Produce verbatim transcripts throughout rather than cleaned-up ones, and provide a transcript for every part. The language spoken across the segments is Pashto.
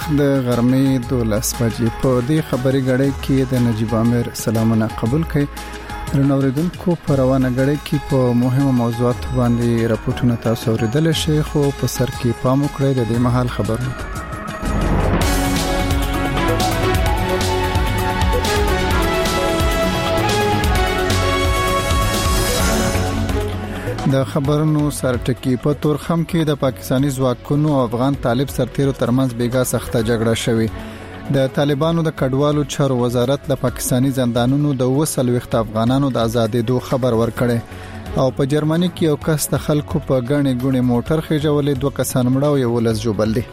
د غرمې دولس بجې په دې خبري غړې کې د نجیب امیر سلامونه قبول کړي. رنوریدونکو په روانه غړې کې په مهمه موضوعات باندې راپورټونه تاسو اوریدل شي، خو په سر کې پام وکړئ د دې مهال خبرونه. د خبرونو سرټکی په تورخم کې د پاکستانی ځواکونو او افغان طالب سرتیرو ترمنځ بیګا سخته جګړه شوې. د طالبانو د کډوالو چارو وزارت د پاکستانی زندانونو د وسل وخت افغانانو د آزادېدو خبر ورکړي، او په جرمني کې یو کس د خلکو په غنې غنې موټر خېجولې، دوه کسان مړه او یو لس جوبل دي.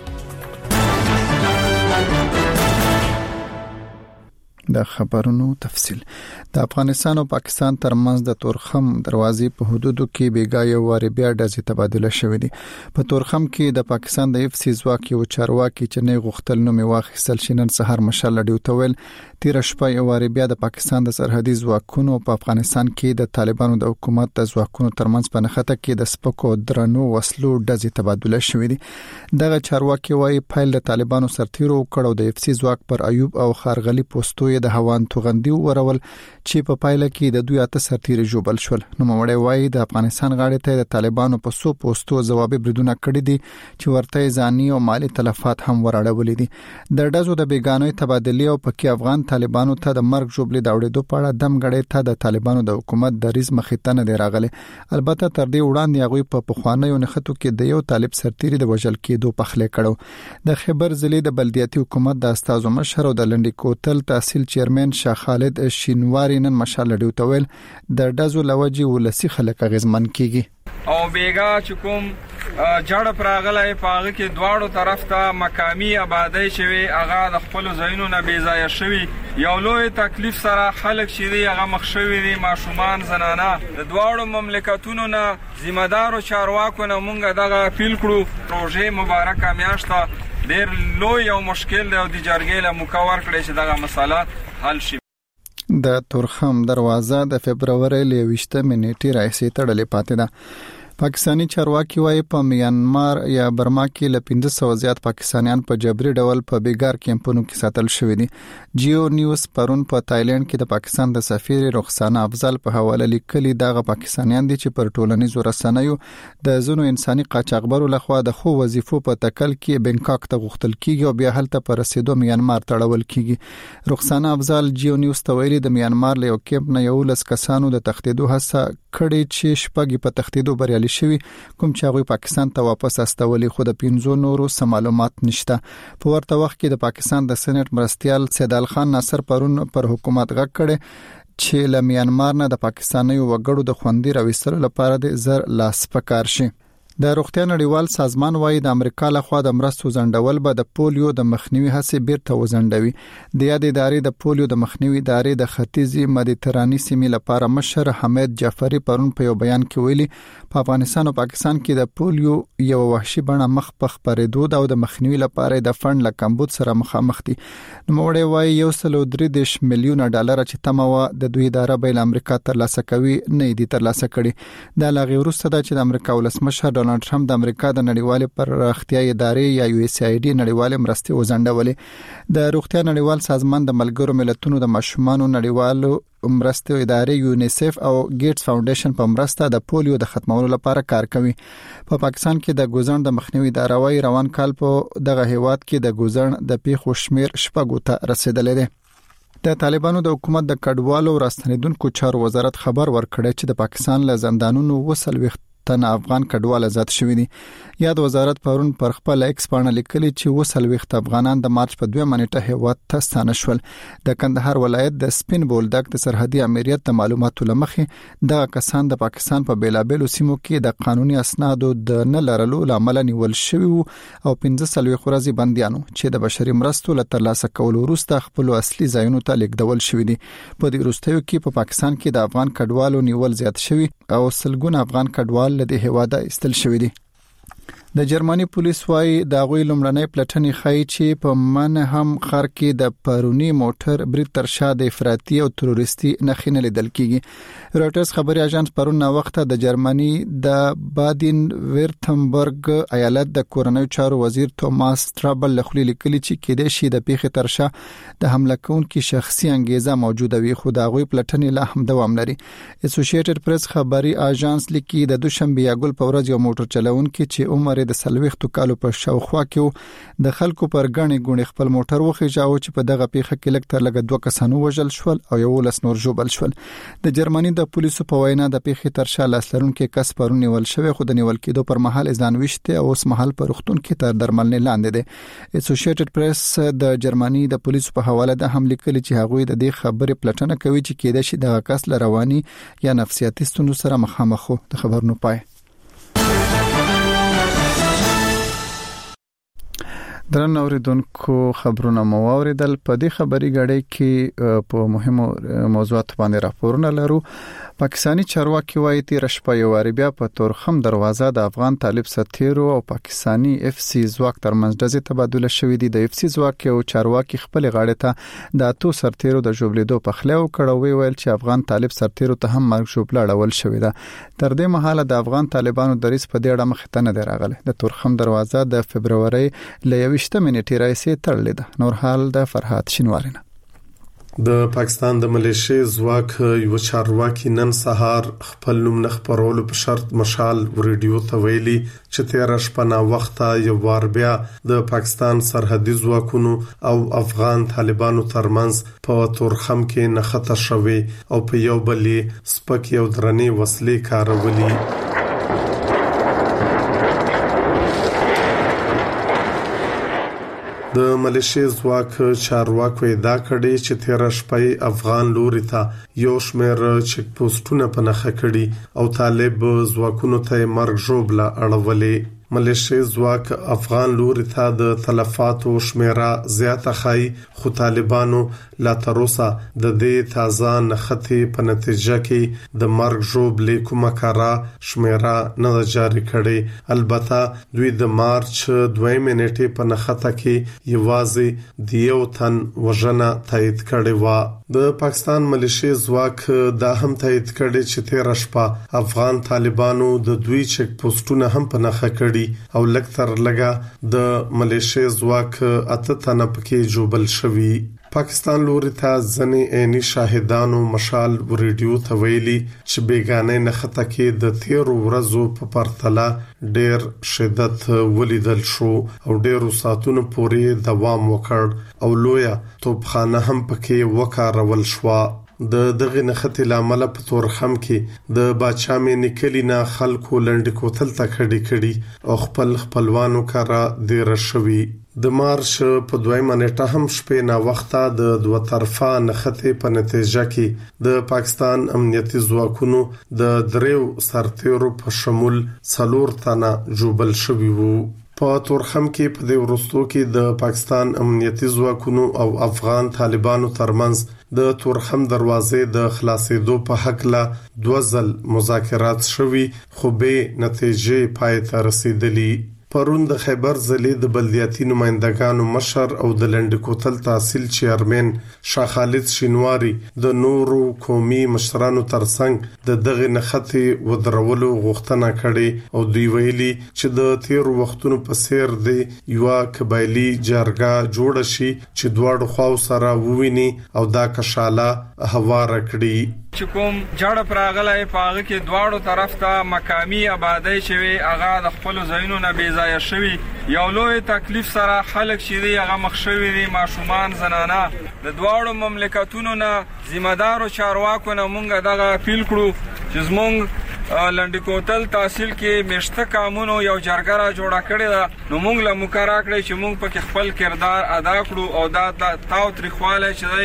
د خبرونو تفصیل. د افغانستان او پاکستان ترمنځ د تورخم دروازې په حدودو کې بیګا یو واری بیا ډزې تبادله شوې دي. په تورخم کې د پاکستان د اف سی ځواک یو چارواکي چې نه غختل نو می واخیستل شینن سحر مشال ډیو تویل تیر شپه یو واری بیا د پاکستان د سرحدي ځواکونو په افغانستان کې د طالبانو د حکومت د ځواکونو ترمنځ په نخته کې د سپکو درنو وسلو ډزې تبادله شوې دي. دغه چارواکي وايي پایل د طالبانو سرتیرو کړو د اف سی ځواک پر ایوب او خارغلی پوسټو د هوان توغندي ورول چې په پایله کې د دوی اته سرتیري جوبل شول. نو مړی وایي د افغانستان غاړې ته د طالبانو په سو پوسټو ځوابي بریدونه کړی دي چې ورته ځاني او مالی تلفات هم وراړولې دي. د ډزو د بیګانوي تبادلې او پکې افغان طالبانو ته د مرګ جوبلې دا وړېدو په اړه دم غړې ته د طالبانو د حکومت د ریز مخیتنه دی راغله. البته تر دې وړاندې هغه په پخوانیو نخټو کې د یو طالب سرتیري د وژل کېدو پخله کړو. د خبر ضلع د بلدیاتي حکومت د استازو مشر او د لنډی کوتل تحصیل چیرمن شاه خالد شینواری نن مشال ډیو تویل د ډزو لوجي ولسی خلک غزمن کیږي او بیګا چې کوم جړ پراغلې پاغه کې دواړو طرف ته مقامی آبادی شوی، هغه د خپل ځایونو نه بې ځای شوی. یو لوی تکلیف سره خلک شری هغه مخ شوی دي، ماشومان زنانه د دواړو مملکتونو نه ذمہ دارو چارواکو نه مونږ دغه اپیل کړو پروژه مبارکه میاشته ډیر لوی او مشکل دی او د جرګې له مکور کړي چې دغه مسله حل شي. د تورخم دروازه د فبرवरी لويشته منېټې راځي تړلې پاتې ده. پاکستانی چارواکي وايي په میانمار یا برما کې ل پنځه سوه زیات پاکستانیان په جبري ډول په بیګار کیمپونو کې ساتل شوی دي. جیو نیوز پرون په تایلند کې د پاکستان د سفیر رخسانه افضل په حواله لیکلي دغه پاکستانیان دي چې پر ټولنیزو رسنیو د زونو انساني قاچاقبرو لخوا د خو وظیفو په تکل کې بنکاک ته غوښتل کیږي او بیا هلته پر رسیدو میانمار تړول کیږي. رخسانه افضل جیو نیوز ته ویلي د میانمار له یو کیمپ نه یو لس کسانو د تختیدو هڅه کړې چې شپږ په تختیدو بریالي شوی، کوم چې هغه پاکستان ته واپس استولي، خو د پینځو نورو سم معلومات نشته. په ورته وخت کې د پاکستان د سېنات مرستيال سیدال خان ناصر پرون پر حکومت غږ کړي چې ل میانمار نه د پاکستانیو وګړو د خوندې راوستلو لپاره د زر لاس پکار شي. د روغتیا نړیوال سازمان وايي د امریکا لخوا د مرستو ځنډول به د پولیو د مخنیوي هڅې بیرته وځنډوي. د یاد ادارې د پولیو د مخنیوي ادارې د ختیځي مدیتراني سیمې لپاره مشر حمید جعفری پرون په یو بیان کې ویلي په افغانستان او پاکستان کې د پولیو یو وحشي بڼه مخ په خبرېدو او د مخنیوي لپاره د فند له کمبود سره مخامخ دي. نو موړې وايي یو سل او درې دېرش میلیونه ډالر چې تموا د دوی اداره به امریکا ترلاسه کوي نه دي ترلاسه کړي. دا لاغي وروسته د چې د امریکا ولسمشر ډونالد ټرمپ د امریکا د نړیوال پرختیا ادارې یا یو اس ای ډي نړیوال مرستې وزندولې. د روغتیا نړیوال سازمان د ملګرو ملتونو د ماشومانو نړیوال مرستې ادارې یونیسف او ګیټس فاونډیشن په مرسته د پولیو د ختمولو لپاره کار کوي. په پاکستان کې د ګوزن د مخنیوي اداره وايي روان کال په دغه هیواد کې د ګوزن د پیښو شمیر شپږو ته رسیدلې ده. د طالبانو د حکومت د کډوالو راستنیدونکو چارو وزارت خبر ورکړی چې د پاکستان له زندانونو وسل وخت تن افغان کډوال آزاد شوی دي. یاد وزارت پرون پر خپل ایکس باندې لیکلي چې وسل وخت افغانان د مارچ په دوه منېټه هیواد ته ستانه شول. د کندهار ولایت د سپین بولدک د سرحدي امریت د معلوماتو لمخې د کسان د پاکستان په بیلابېلو سیمو کې د قانوني اسنادو د نه لرلو لامل نیول شوی او پنځه سلوي خورازي بنديانو چې د بشري مرستو له ترلاسه کولو وروسته خپل اصلي ځایونو ته لیږدول شوی دي. په دې وروستیو کې په پاکستان کې د افغان کډوالو نیول زیات شوی او سلګون افغان کډوال له هیواده استل شوی دي. د جرمني پولیس وايي د غوي لمړنۍ پلټنې خای چې په منهم خار کې د پرونی موټر برید تر شا د افراطي او تروریستي نښې لیدل کیږي. رويټرز خبري اژانس پرون وخت د جرمني د بادین ویرتمبرګ ایالت د کورنۍ چارو وزیر توماس ټرابل لخوا لیکلي چې کېدې شي د پیښې تر شا د حمله کوونکي شخصي انګیزه موجوده وي، خو د غوي پلټنې لا هم دوام لري. اسوسییټډ پریس خبري اژانس لیکي د دوشنبه یاګل په ورځ یو موټر چلوونکي چې عمر د سلويختو کالو په شاوخوا کې د خلکو پر غني غونې خپل موټر وخیژاو چې په دغه پیښه کې لکټر لګ دوه کسانو وژل شول او یو لس نور جوړل شول. د جرمني د پولیسو په وینا د پیښې تر شا لاسلرونکو کس پرون نیول شوی، خو د نیول کېدو پر مهال ځان وشته او اوس مهال پر وختون کې تر درملنې لاندې دي. اسوسییټډ پریس د جرمني د پولیسو په حواله د هم لیکلي چې هغوی د دې خبرې پلټنه کوي چې کېده شي د کس لرواني یا نفسیاتي ستونزو سره مخامخ وو. د خبرونو پای درن اوریدونکو خبرونه مو اوریدل. په دې خبري غړې کې په مهمو موضوعات باندې راپورونه لرو. پاکستانی چارواکي وايي تیر شپه یو عربیا په تورخم دروازه د افغان طالب سرتیرو او پاکستانی اف سی ځواک ترمنځ د تبادله شوې دي. د اف سی ځواک او چارواکي خپل غاړه ته د اتو سرتیرو د جوړلیدو په خلاو کړه، ویل چې افغان طالب سرتیرو ته هم مرګ شوبله اړول شوې ده. تر دې مهاله د افغان طالبانو دریس په دې اړه مخ ته نه دی راغلی. د تورخم دروازه د فبرवरी ل یوشته منټې راځي تړلې ده. نور حال د فرحات شینوارینه. د پاکستان د ملیشي ځواک یو چارواکي نن سهار خپل نوم نه خبرولو په شرط مشال ریډیو ته ویلي چې تیر شپه نا وخت یو وار بیا د پاکستان سرحدي ځواکونو او افغان طالبانو ترمنځ په تورخم کې نښته شوې او په یو بلې سپک یو درنې وسلې کارولې. د ملیشي ځواک چارواکو دا کړي چې تیر شپه افغان لوري ته یو شمېر چک پوسټونه په نخښه کړي او طالب ځواکونو ته مرګ ژوبله اړولې. ملیشي ځواک افغان لوري ته د تلفاتو شمیره زیاته خای، خو طالبانو لا تر اوسه د دې تازه نښتې په نتیجه کې د مرګ ژوبلې کومه کارا شمیره نه جاری کړي. البته دوی د مارچ دوه منټې په نښته کې یوازې د یو تن وژنه تایید کړي و. د پاکستان ملیشي ځواک دا هم تایید کړي چې تیر شپه افغان طالبانو د دوی چک پوسټونه هم په نښه کړي او لکتر لګه د ملیشي ځواک اته تنه پکې جوبل شوی. پاکستان لوري ته ځنې عیني شاهدانو مشال ریډیو ته ویلي چې بیگانه نخته کې د تیر ورځو په پرتله ډیر شدت ولیدل شو او ډیرو ساتونو پورې دوام وکړ او لویا توپخانه هم پکې وکارول شو. د دغه نخته لامل په تورخم کې د باچا مې نکلینا خلکو لنډ کوتل تکړی کړي او خپل خپلوانو کرا د رشوي. د مارش په دویمه نیټه هم شپې نا وخته د دوه طرفه نخته په نتیجه کې د پاکستان امنیتي ځواکونو د دریو سرتیرو په شمول څلور تنه جوبل شوي وو. په تورخم کې په دې ورستو کې د پاکستان امنیتي ځواکونو او افغان طالبانو ترمنځ د تورخم دروازې د خلاصېدو په حق لا دوزل مذاکرات شوي، خو به نتیجې پای ته رسیدلي. پرون د خیبر ضلع د بلدیاتي نمائندګانو مشر او د لنډ کوتل تحصیل چیرمن شاه خالد شینواری د نورو قومي مشرانو ترڅنګ د دغه نخته ودرولو غوښتنه کړې او دوی ویلي چې د تیر وختونو په سیر دی یو قبایلی جرګه جوړ شي چې دواړو خواو سره وویني او دا کشاله هوار کړي. چې کوم جړه پراغله پاغه کې دواړو طرف ته مقامی آبادی شوی، هغه د خپل ځایونو نه بیځای شوی، یو لوی تکلیف سره خلک شې دی هغه مخ شوی دي، ماشومان زنانه. د دواړو مملکتونو نه ذمہدارو چارواکو نه مونږ دغه اپیل کړو چې زمونږ لنډی کوتل تحصیل کې مشته کامونو یو جرګه را جوړه کړې ده، نو مونږ له مقرره کړی چې مونږ پکې خپل کردار ادا کړو او دا تاو تریخواله چې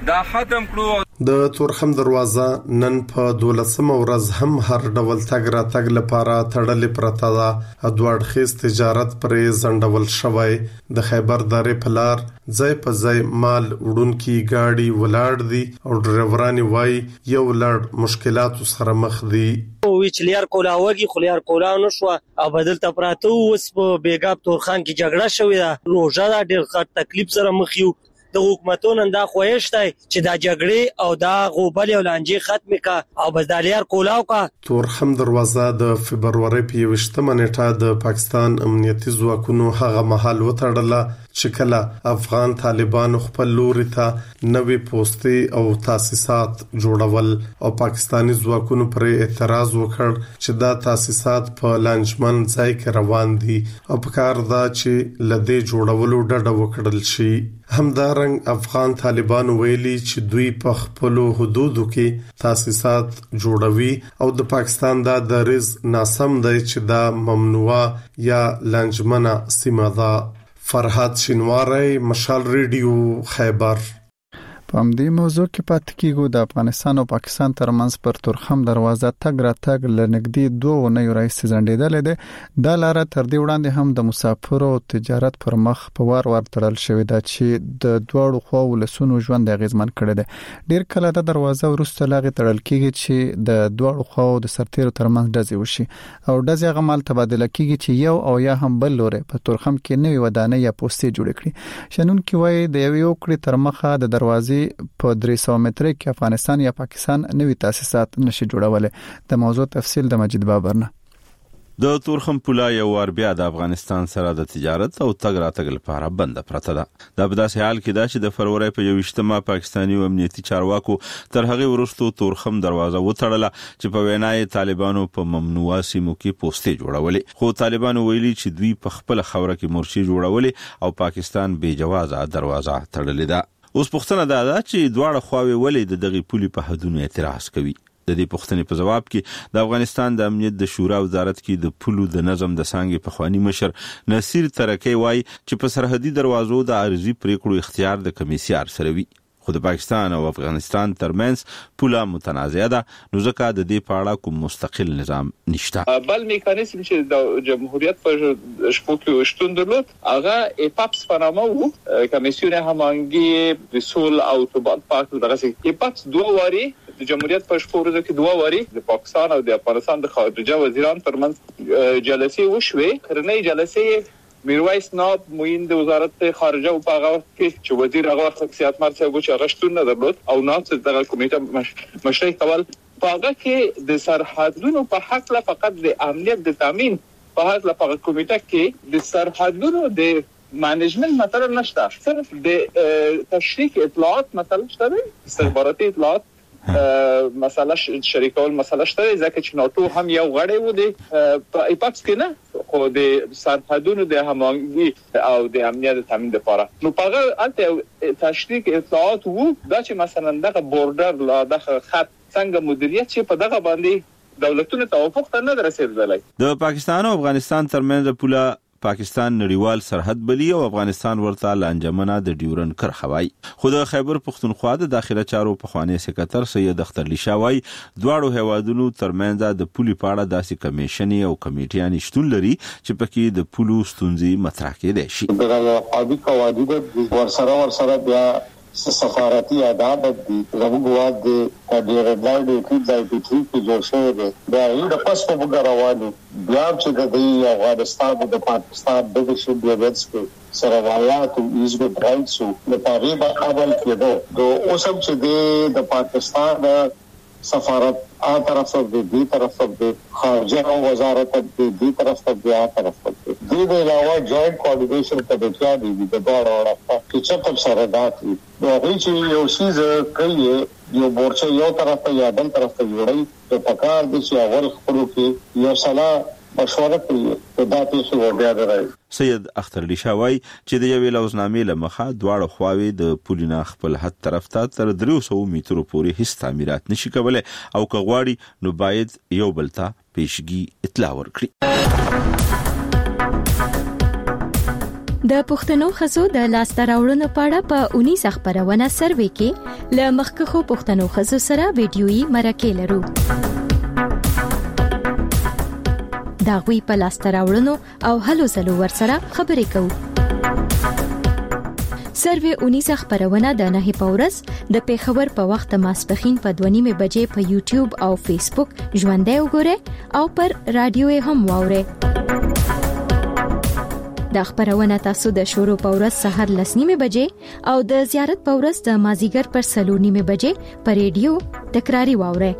دا ختم کړو. د تورخم دروازه نن په دولسمه ورځ هم هر ډول تګ را تګ لپاره تړلې پرته ده. دوه اړخیز تجارت پرې ځنډول شوی. د خیبر درې په لار ځای په ځای مال وړونکي ګاډي ولاړ دي او ډرایوران وايي یو لړ مشکلاتو سره مخ دي. ویچلیار کولاوږي خلیار کولاو نشو او بدل ته پراته اوس په بیګاب تورخان کې جګړه شوې ده. روزه دا ډېر غټ تکلیف سره مخ یو. د حکومتونو دا خوښتای چې دا جګړې او دا غوبل او لانجې ختم کا او بدالیار کولاو کا. تورخم دروازه د فبرवरी په یوشتمه نیټه د پاکستان امنیتي ځواکونو هغه مهال وتړله چې کله افغان طالبان خپل لوري ته نوې پوسټي او تاسیسات جوړول او پاکستانی ځواکونو پر اعتراض وکړ چې دا تاسیسات په لانجمن ځای کې روان دي او په کار دا چې لدې جوړولو ډډه وکړل شي. همدارنګ افغان طالبان ویلي چې دوی په خپل حدودو کې تاسیسات جوړوي او د پاکستان دا دریز ناسم دی چې دا ممنوعه یا لانجمنه سیمه ده. فرحات شینواری، مشال ریډیو، خیبر. په همدې موضوع کې پاتې کیږو. د افغانستان او پاکستان ترمنځ پر تورخم دروازه تګ را تګ لنګدي دوه نه راځي ځنډېدل دي. د لار تر دې وړاندې هم د مسافرو او تجارت پر مخ په وار وار تړل شوې ده چې د دوړو خو ولسونو ژوند غیزمن کړي دي. ډیر کله د دروازه ورسته لاغي تړل کیږي چې د دوړو خو د سرتیرو ترمنځ ډزې وشي او ډزې غمال تبادله کیږي چې یو او یا هم بل لوري په تورخم کې نوې ودانۍ یا پوسټي جوړ کړي. شنن کې وایي د یو کړي تر مخه د دروازې په درې سوه متره کې افغانستان یا پاکستان نوې تاسیسات نشي جوړولای. د موضوع تفصیل د مجید بابرنه. د تورخم پوله یو ور بیا د افغانستان سره د تجارت او تګ راتګ لپاره بند پرته ده. دا په داسې حال کې ده چې د فروری په یوشتمه پاکستاني امنیتي چارواکو تر هغه وروسته تورخم دروازه وتړله چې په وینای طالبانو په ممنوعه سیمو کې پوسټي جوړولې. خو طالبانو ویلي چې دوی په خپل خوره کې مرشي جوړولې او پاکستان بې جوازه دروازه تړلې ده. اوس پوښتنه ده چې دواړه خواوې ولې د دغه پولي په حدودو اعتراض کوي. د دې پوښتنې په جواب کې د افغانستان د امنیت د شورا وزارت کې د پولو د نظم د څنګه په خواني مشر نصیر ترکی وای چې په سرحدي دروازو د عارضي پریکړو اختیار د کمیسیار سره وي. خو د پاکستان او افغانستان ترمنځ پوله متنازعه ده، نو ځکه د دې په اړه کوم مستقل نظام نشته. بل میکانیزم چې د جمهوریت په شپو کې شتون درلود هغه ایپاپس په نامه وو، کمیسیون هماهنګي د سول او ثبات پارت دغه ایپاپس دوه واري د جمهوریت په شپو ورځو کې دوه واري د پاکستان او د افغانستان د خارجه وزیران ترمنځ جلسې وشوې. خرنۍ جلسې میرویس ناب معین د وزارت خارجه او په هغه وخت کې چې وزیر هغه وخت سیاست مرسته چې هغه شتون نه درلود او ناب څخه دغه کمیټه مش... مشري کول. په هغه کې د سرحدونو په حق لا فقط د امنیت د تامین په حق لا فقط کمیټه کې د سرحدونو د مانجمنت مطلب نشته، صرف د تشریک اطلاعات مطلب شته، استخباراتي اطلاعات مسله شریکول مسله شته، ځکه چې ناتو هم یو غړی و دی په ایپاکس کې نه، خو د سرحدونو د هماهنګي او د امنیت تامین لپاره نو په هغه الته تشریک اطلاعات وو دا چې مثلا دغه بورډر لا دغه خط څنګه مدیریت چې په دغه باندې دولتونو توافق ته نه رسیدلی. د پاکستان او افغانستان ترمنځ پوله پاکستان نړیوال سرحد بلی او افغانستان ورته لانجمنه د ډیورن کرخه وای. خو د خیبر پښتونخوا د داخله چارو په خوانی سکرټر سید اختر لیشاوی دواړو هیوادونو ترمنځ د پولي پاړه داسې کمیشن او کمیټیان شتون لري چې پکې د پولو ستونزې مطرح کېدي شي. دغه قابل قواعد ورسره ورسره بیا سفارتي آداب دي زموږ واد د ډیرلای د کیدای په ټریک کې جوړ شوی دی. دا یو د پاسپورت وګراوالو بیا چې د افغانستان د پاکستان د شوبې وڅ سره روایت او ایزو درایسو د تقریبا قبل کېدو د اوسم چې د پاکستان سفارت آ طرف سے دی طرف سے خارجہ وزارت دی طرف سے دی آ طرف سے دی د علاوه جوائنٹ کوارډینیشن کمیټه دی د دوه اړه چې چپ سره داتي نو هیڅ یو شیز کوي یو مورچه یو طرف ته یا بل طرف ته جوړي ته پکار دي چې اول خپلو کې یو صلاح مشوره کوي ته دا پیښه وګیا درای. سید اختر لیشاوی چې د یوې لوزنامې لمخه دواړه خواوې د پولینا خپل حد طرف ته تر درې سوه مترو پورې هیڅ تعمیرات نشي کولای او که غواړي نو باید یو بل ته پیشګي اطلاع ورکړي. د پښتنو ښځو د لاسته راوړنو په اړه په اونیزه خبرونه سروې کې له مخکښو پښتنو ښځو سره ویډیويي مرکه لرو. دا غوي په لاسته راوړنو او هلو ځلو ورسره خبرې کوو. سروې اونیزه خبرونه د نه په ورځ د پیښور په وخت ماسپخین په دوه نیمه بجې په یوټیوب او فیسبوک ژوندۍ وګورئ او پر رادیو هم واورئ. د خبرونه تاسو د شروع په ورځ سحر لس نیمه بجې او د زیارت په ورځ د مازیګر پر سلور نیمه بجې پر ریډیو تکراری واورئ.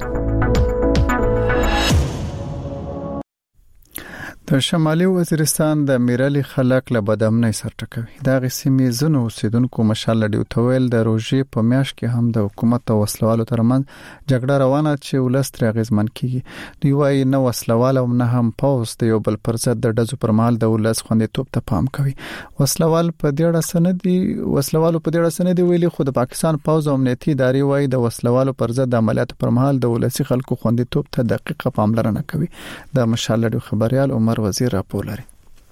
د شمالي وزیرستان د میرالي خلک له بدامنۍ سرټکوي. دا غسیمې زنو اوسیدونکو مشال لډیو تویل د روزي په میاش کې هم د حکومت او وسلوالو ترمن جګړه روانه چې ولستر غزمن کیږي. دی وايي نو وسلوال او نه هم پوز د یو بل پر ضد د دزو پر مال د ولس خوندې توپ ته پام کوي. وسلوال په دې اړه سندي وسلوالو په دې اړه سندي ویلي خو د پاکستان پوز او امنیتي ادارې وايي د وسلوالو پر ضد د عملیاتو پر مهال د ولسی خلکو خوندې توپ ته دقیقه پاملرنه کوي. د مشال لډیو خبريال عمر وزیر راپور لري.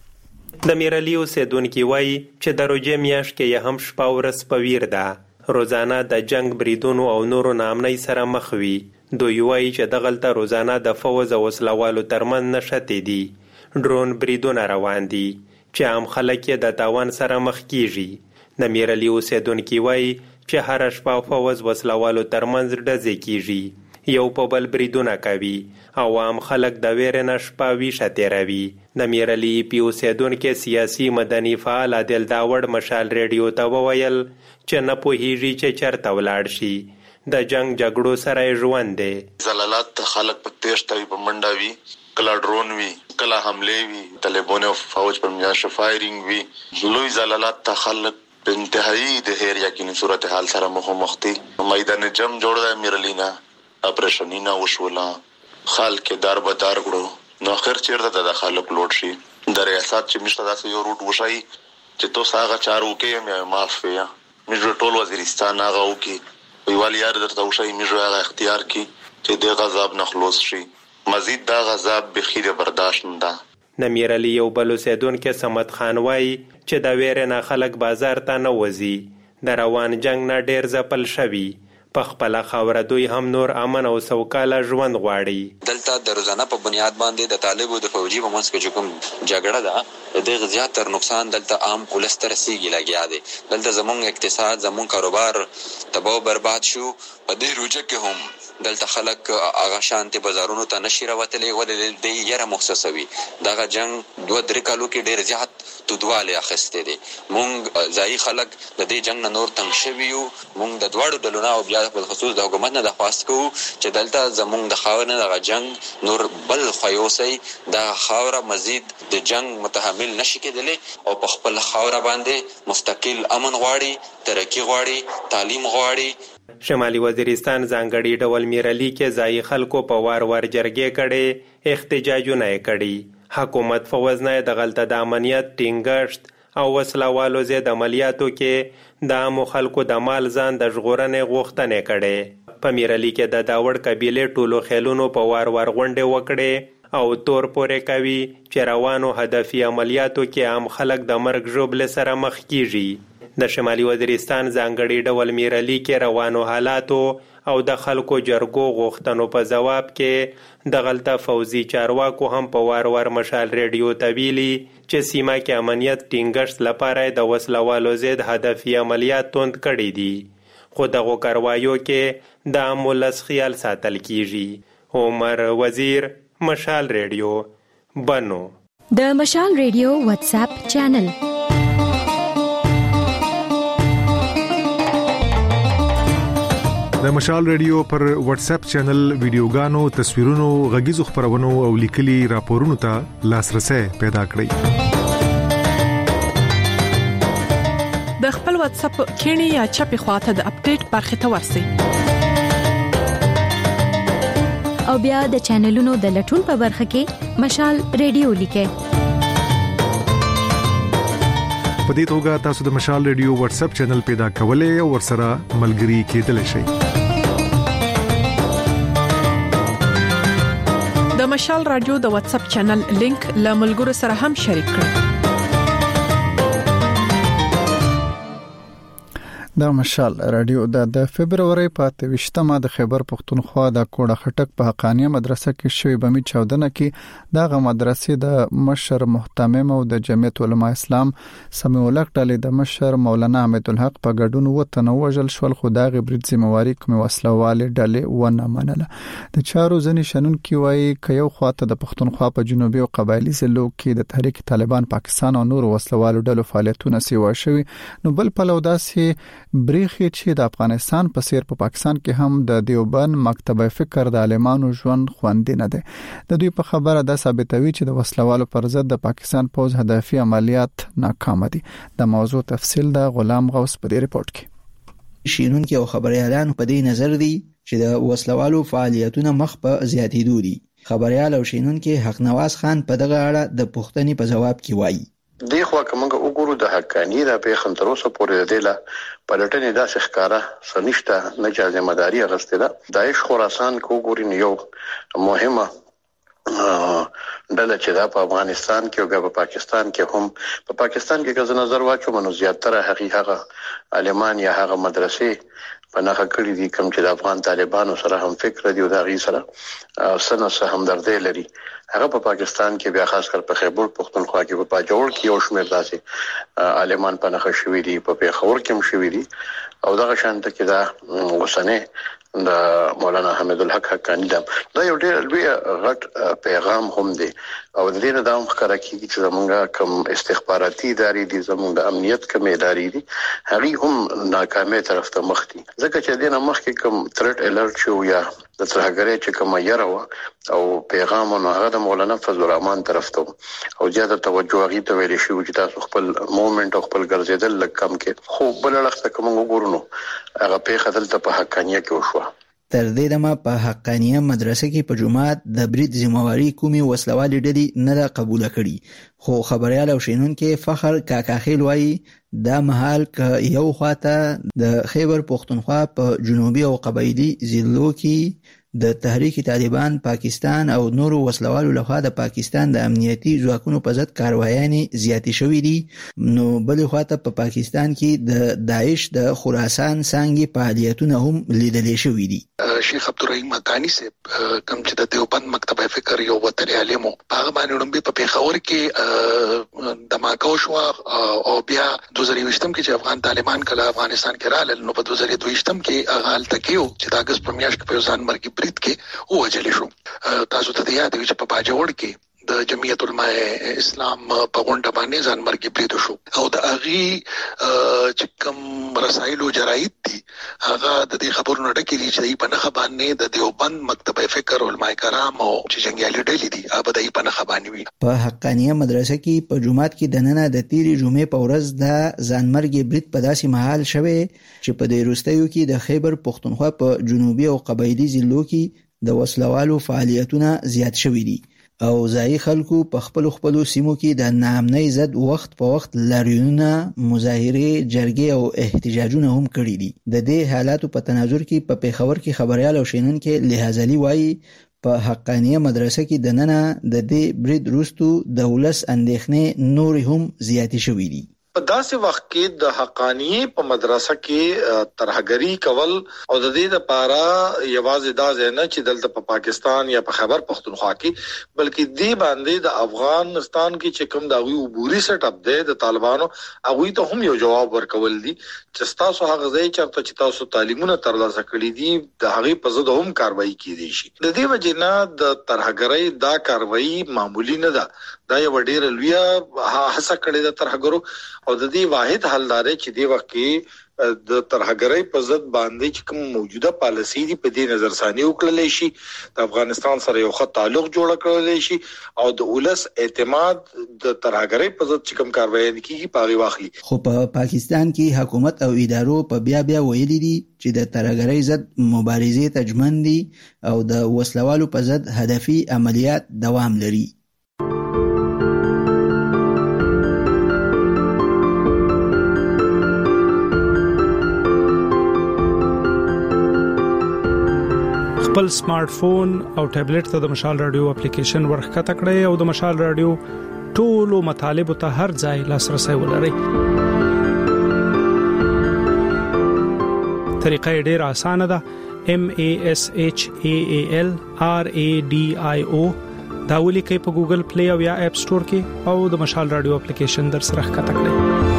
د میرالي اوسیدونکو وایي چې د روزي میاش کې هم شپه ورځ په ویر ده. روزانه د جنگ بریدونو او نورو نامنۍ سره مخ وي. دوی وایي چې د غلطه روزانه د فوز او وسلوالو ترمن نشته دي. ډرون بریدونه روان دي چې عام خلک د تاوان سره مخ کیږي. د میرالي اوسیدونکو وایي چې هر شپه فوز وسلوالو ترمنځ ډزې کیږي. یو په بل بریدونه کوي او عام خلک د ویرې نه شپه ویښه تیروي. د میرالي پی اوسیدونکو سیاسي مدني فعال عادل داوړ مشال ریډیو ته وویل چې نه پوهیږي چې چرته ولاړ شي. د جنگ جګړو سره ژوند دی. زلالات خلک په تیښته وي، په منډه وي، کله ډرون وي، کله حمله وي، طالبانو فوج پر میاش فایرینګ وي. لوی زلالات ته خلک په انتهایی د هیر یقیني صورتحال سره مخامخ دي. میدان جنگ جوړ دی. میرالي اپریشنینا وشولا خلک دار به دار کړو نو اخر چیرته د خلک لوټ شي. د ریاست چې مشته داسې یو روټ وشي چې تو ساغه چارو کې مې معافیا مې ټول وزیرستان هغه وکي ویوال یار درته وشي مې هغه اختیار کی چې د غضب نه خلاص شي. مزید دا غضب بخیر برداشت نه ده. د میرالي یو بل اوسیدونکو سمت خان وایي چې د ویرې نه خلک بازار ته نه وځي. د روان جنگ نه ډیر ځپل شوي. په خپل خاوره دوی هم نور امن او سوکاله ژوند غواړي. دلته د روزانه په بنیاد باندې د طالب او د فوجي په منځ کې کوم جګړه ده د غزيات تر نقصان دلته عام ولس ته رسیږي لګیا دي. دلته زمونږ اقتصاد زمونږ کاروبار تباہ برباد شو. په دې روجه کې هم دلته خلک هغه شانتي بازارونو ته نشي راوتلې ولې د یره مخصصوي. دغه جنگ دوه درې کالو کې ډیر زیات تودواله اخستې دي. مونږ ځای خلک د دې جنگ نه نور تنګ شوي یو. مونږ د دواړو ډلونو او بیا په خصوص د حکومت نه درخواست کوو چې دلته زمونږ د خاور نه د جنگ نور بل خویوسي د خاور مزید د جنگ متحمل نشي کېدلی او په خپل خاور باندې مستقل امن غواړي، ترقی غواړي، تعلیم غواړي. شمالي وزیرستان ځانګړي ډول میرالي کې ځای خلکو په وار وار جرګې کړي، احتجاجونه کړي. حکومت فوز نه د غلطه د امنیت ټینګښت او وسلوالو زید عملیاتو کې د عامو خلکو د مال ځان د ژغورنې غوښتنې کړي. په میرالي کې د داوړ قبیلې ټولو خیلونو په وار وار غونډې وکړې او تور پورې کوي چې روانو هدفي عملیاتو کې عام خلک د مرګ ژوبل سره مخ کیږي. د شمالي وزیرستان ځانګړي ډول میرالي کې روانو حالاتو او د خلکو جرګو غوښتنو په جواب کې د غلطه فوزي چارواکو هم په وار وار مشال ریډیو ته ویلي چې سیمه کې امنیت ټینګښت لپاره د وسلوالو ضد هدفي عملیات توند کړي دي. خو دغه کاروایو کې د عام ولس خیال ساتل کیږي. عمر وزیر، مشال ریډیو، بنو. د مشال ریډیو واتس اپ چینل د مشال ریډیو پر واتس اپ چینل ویډیوګانو، تصویرونو، غږیزو خبرونو او لیکلي راپورونو ته لاسرسي پیدا کړئ. د خپل واتس اپ کینی یا چپی خواته د اپډیټ برخه ته ورسئ او بیا د چینلونو د لټون په برخه کې مشال ریډیو لیکئ. په دې توګه تاسو د مشال ریډیو واتس اپ چینل پیدا کولای او ورسره ملګري کېدلی شئ. د مشال رادیو د واتس اپ چینل لینک له ملګرو سره هم شریک کړئ. د مشال رادیو د فبرवरी په تیشتمه د خیبر پختونخوا د کوړه خټک په حقانیه مدرسه کې شوی بمی چودنه کې دغه مدرسې د مشر محتمم او د جمعیت علماء اسلام سمیع الحق ډلې د مشر مولانا حمید الحق په ګډون وته نوجل شول خو دغه برید ذمہواری کوم وسلواله ډلې ونه منله د چارو ځنی شنن کې وایي ک یو خواته د پختونخوا په جنوبي او قبایلی ضلعو کې د تحریک طالبان پاکستان او نور وسلوالو ډلو فعالیتونه سیوا شوی نو بل په لوداسي بریخي چې د افغانستان په سیر په پا پاکستان کې هم د دیوبند مکتب فکر د عالمانو ژوند خوندې نه ده د دوی په خبره د ثابتوي چې د وسلوالو پر ضد د پاکستان پوز هدفي عملیات ناکام دي د موضوع تفصیل د غلام غوث په دې ریپورت کې شینون کې او خبريالان په دې نظر دي چې د وسلوالو فعالیتونه مخ په زیاتېدو دي خبريال او شینون کې حق نواز خان په دغه اړه د پوښتنې په جواب کې وایي دی خو کومه وګورو د حقانی را په خنتروسه پورې دیله پلټنې داسې ښکارا سنشته نه چې ځمداري غسته ده داعش خراسان کو ګورین یو مهمه ډله چې دا په افغانستان کې او په پاکستان کې هم په پاکستان کې که نظر واچو منو زیاتره حقیقت عالمان یا هغه مدرسې په نخښه کړی دي کوم چې د افغان طالبانو سره هم فکر دی او دا غي سره سره سره همدردی لري هغه په پاکستان کې بیا خاص کر په خیبر پختونخوا کې په پاجوړ کې یو شمېر داسې عالمان په نخښه شوی دي په پیښور کې هم شوی دي او دغه شانته کې دا وسنه د مولانا حمید الحق حقانی دا دا یو ډېر لوی غټ پیغام هم دی او د دې نه دا مخکره کیږي چې زمونږ کوم استخباراتي ادارې دي زمونږ د امنیت کوم ادارې دي هغه هم ناکامه طرف ته مخ دي ځکه چې دینه مخکې کوم تھرټ الرټ شو یا د ترهګرۍ چې کوم یاره او پیغام نو هغه د مولانا فضل الرحمن طرف ته او زیاته توجه غي ته ویل شي چې تاسو خپل موومېنټ او خپل ګرځیدل لکم کې خو بل لخت کوم وګورنو هغه په خدل ته په حقانیه کې وشو تر دې دمه په حقانیه مدرسه کې په جمعات د برید ذمہواری کومي وسلوالې ډلې نه قبول کړي خو خبريال او شینون کې فخر کاکاخیل وایي دا مهال ک یو خواته د خیبر پختونخوا په جنوبي او قبایلی ضلعو کې د تحریک طالبان پاکستان او نورو وسلوالو لخوا د پاکستان د امنیتي ځواکونو په ضد کاروایانې زیاتې شوې دي نو بل خواته په پا پاکستان کې د داعش د خراسان څنګه فعالیتونه هم لیدل شوې دي شیخ عبدالرحیم مدانی سے کم چې د دیوبند مکتب فکر یو وتر عالمو هغه باندې نوم په پیښور کې دماکو شو او بیا دوه زره وشتم کې چې افغان طالبان کله افغانستان کې رال نو په دوه زره دوه وشتم کې هغه حالت کې چې د اگست په میاشت کې په ځان مرګ برید کې وجل شو تاسو ته یاد وي چې په باجوړ کې د جمعیت علماء اسلام په غونډه باندې ځان مرګ برید شو او د اغي چې کوم رسایل او جراید دي هغه د دې خبرونو ډکې دي چې په نخ باندې د دیوبند مکتب فکر علماء کرام او چې جنگیالي ډلې دي ابدای په نخ باندې وي په حقانیه مدرسه کې په جمعات کې د نننه د تیری جمعې په ورځ د ځان مرګ برید په داسې محل شوه چې په دې روستیو کې د خیبر پختونخوا په جنوبي او قبایلی ضلعو کې د وسلوالو فعالیتونه زیات شوي دي او ځای خلکو په خپل خپل سیمو کې د ناامنۍ ضد وخت په وخت لاریونونه مظاهره جرګې او احتجاجونه هم کړي دي د دې حالاتو په تناظر کې په پیښور کې خبريال او شینن کې لحاظلی وایي په حقانیه مدرسه کې د نننه د دې برید وروستو د ولس اندېښنې نور هم زیاتې شوې دي په داسې وخت کې د حقانیه په مدرسه کې ترهګری کول او د دې لپاره یوازې دا ځنه چې دلته په پاکستان یا په خیبر پختونخوا کې بلکې دی باندې د افغانستان کې چې کوم دا وی عبوري سیټ اپ دی د طالبانو هغه ته هم یو جواب ورکول دي چې تاسو هغه ځای چرته چې تاسو تعلیمونه ترلاسه کړی دي د هغه په ضد هم کاروایی کیدي شي د دې وجه نه د ترهګری دا کاروایی معمولی نه ده دا یو ډیر لوی هڅه کړې ده ترهګرو او د دې واحد حل لري چې دی وخت کې د ترهګرۍ په ضد باندې چې کوم موجوده پالیسي دی په دې نظر ثاني وکړل شي د افغانستان سره یو ښه تعلق جوړ کړل شي او د ولس اعتماد د ترهګرۍ په ضد چې کوم کاروایی کیږي پاغي واخلي خو په پا پاکستان کې حکومت او ادارو په بیا بیا ویلي دي چې د ترهګرۍ ضد مبارزې تجمن دي او د وسلوالو په ضد هدفي عملیات دوام لري خپل سمارټ فون او ټابلیټ ته د مشال رادیو اپلیکیشن ورخکته کړئ او د مشال رادیو ټولو مطالب ته هر ځای لاسرسي ولرئ طریقه ډیره اسانه ده. M A S H A A L R A D I O دا ولیکئ په ګوګل پلی او یا اپ سٹور کې او د مشال رادیو اپلیکیشن در سره ښکته کړئ.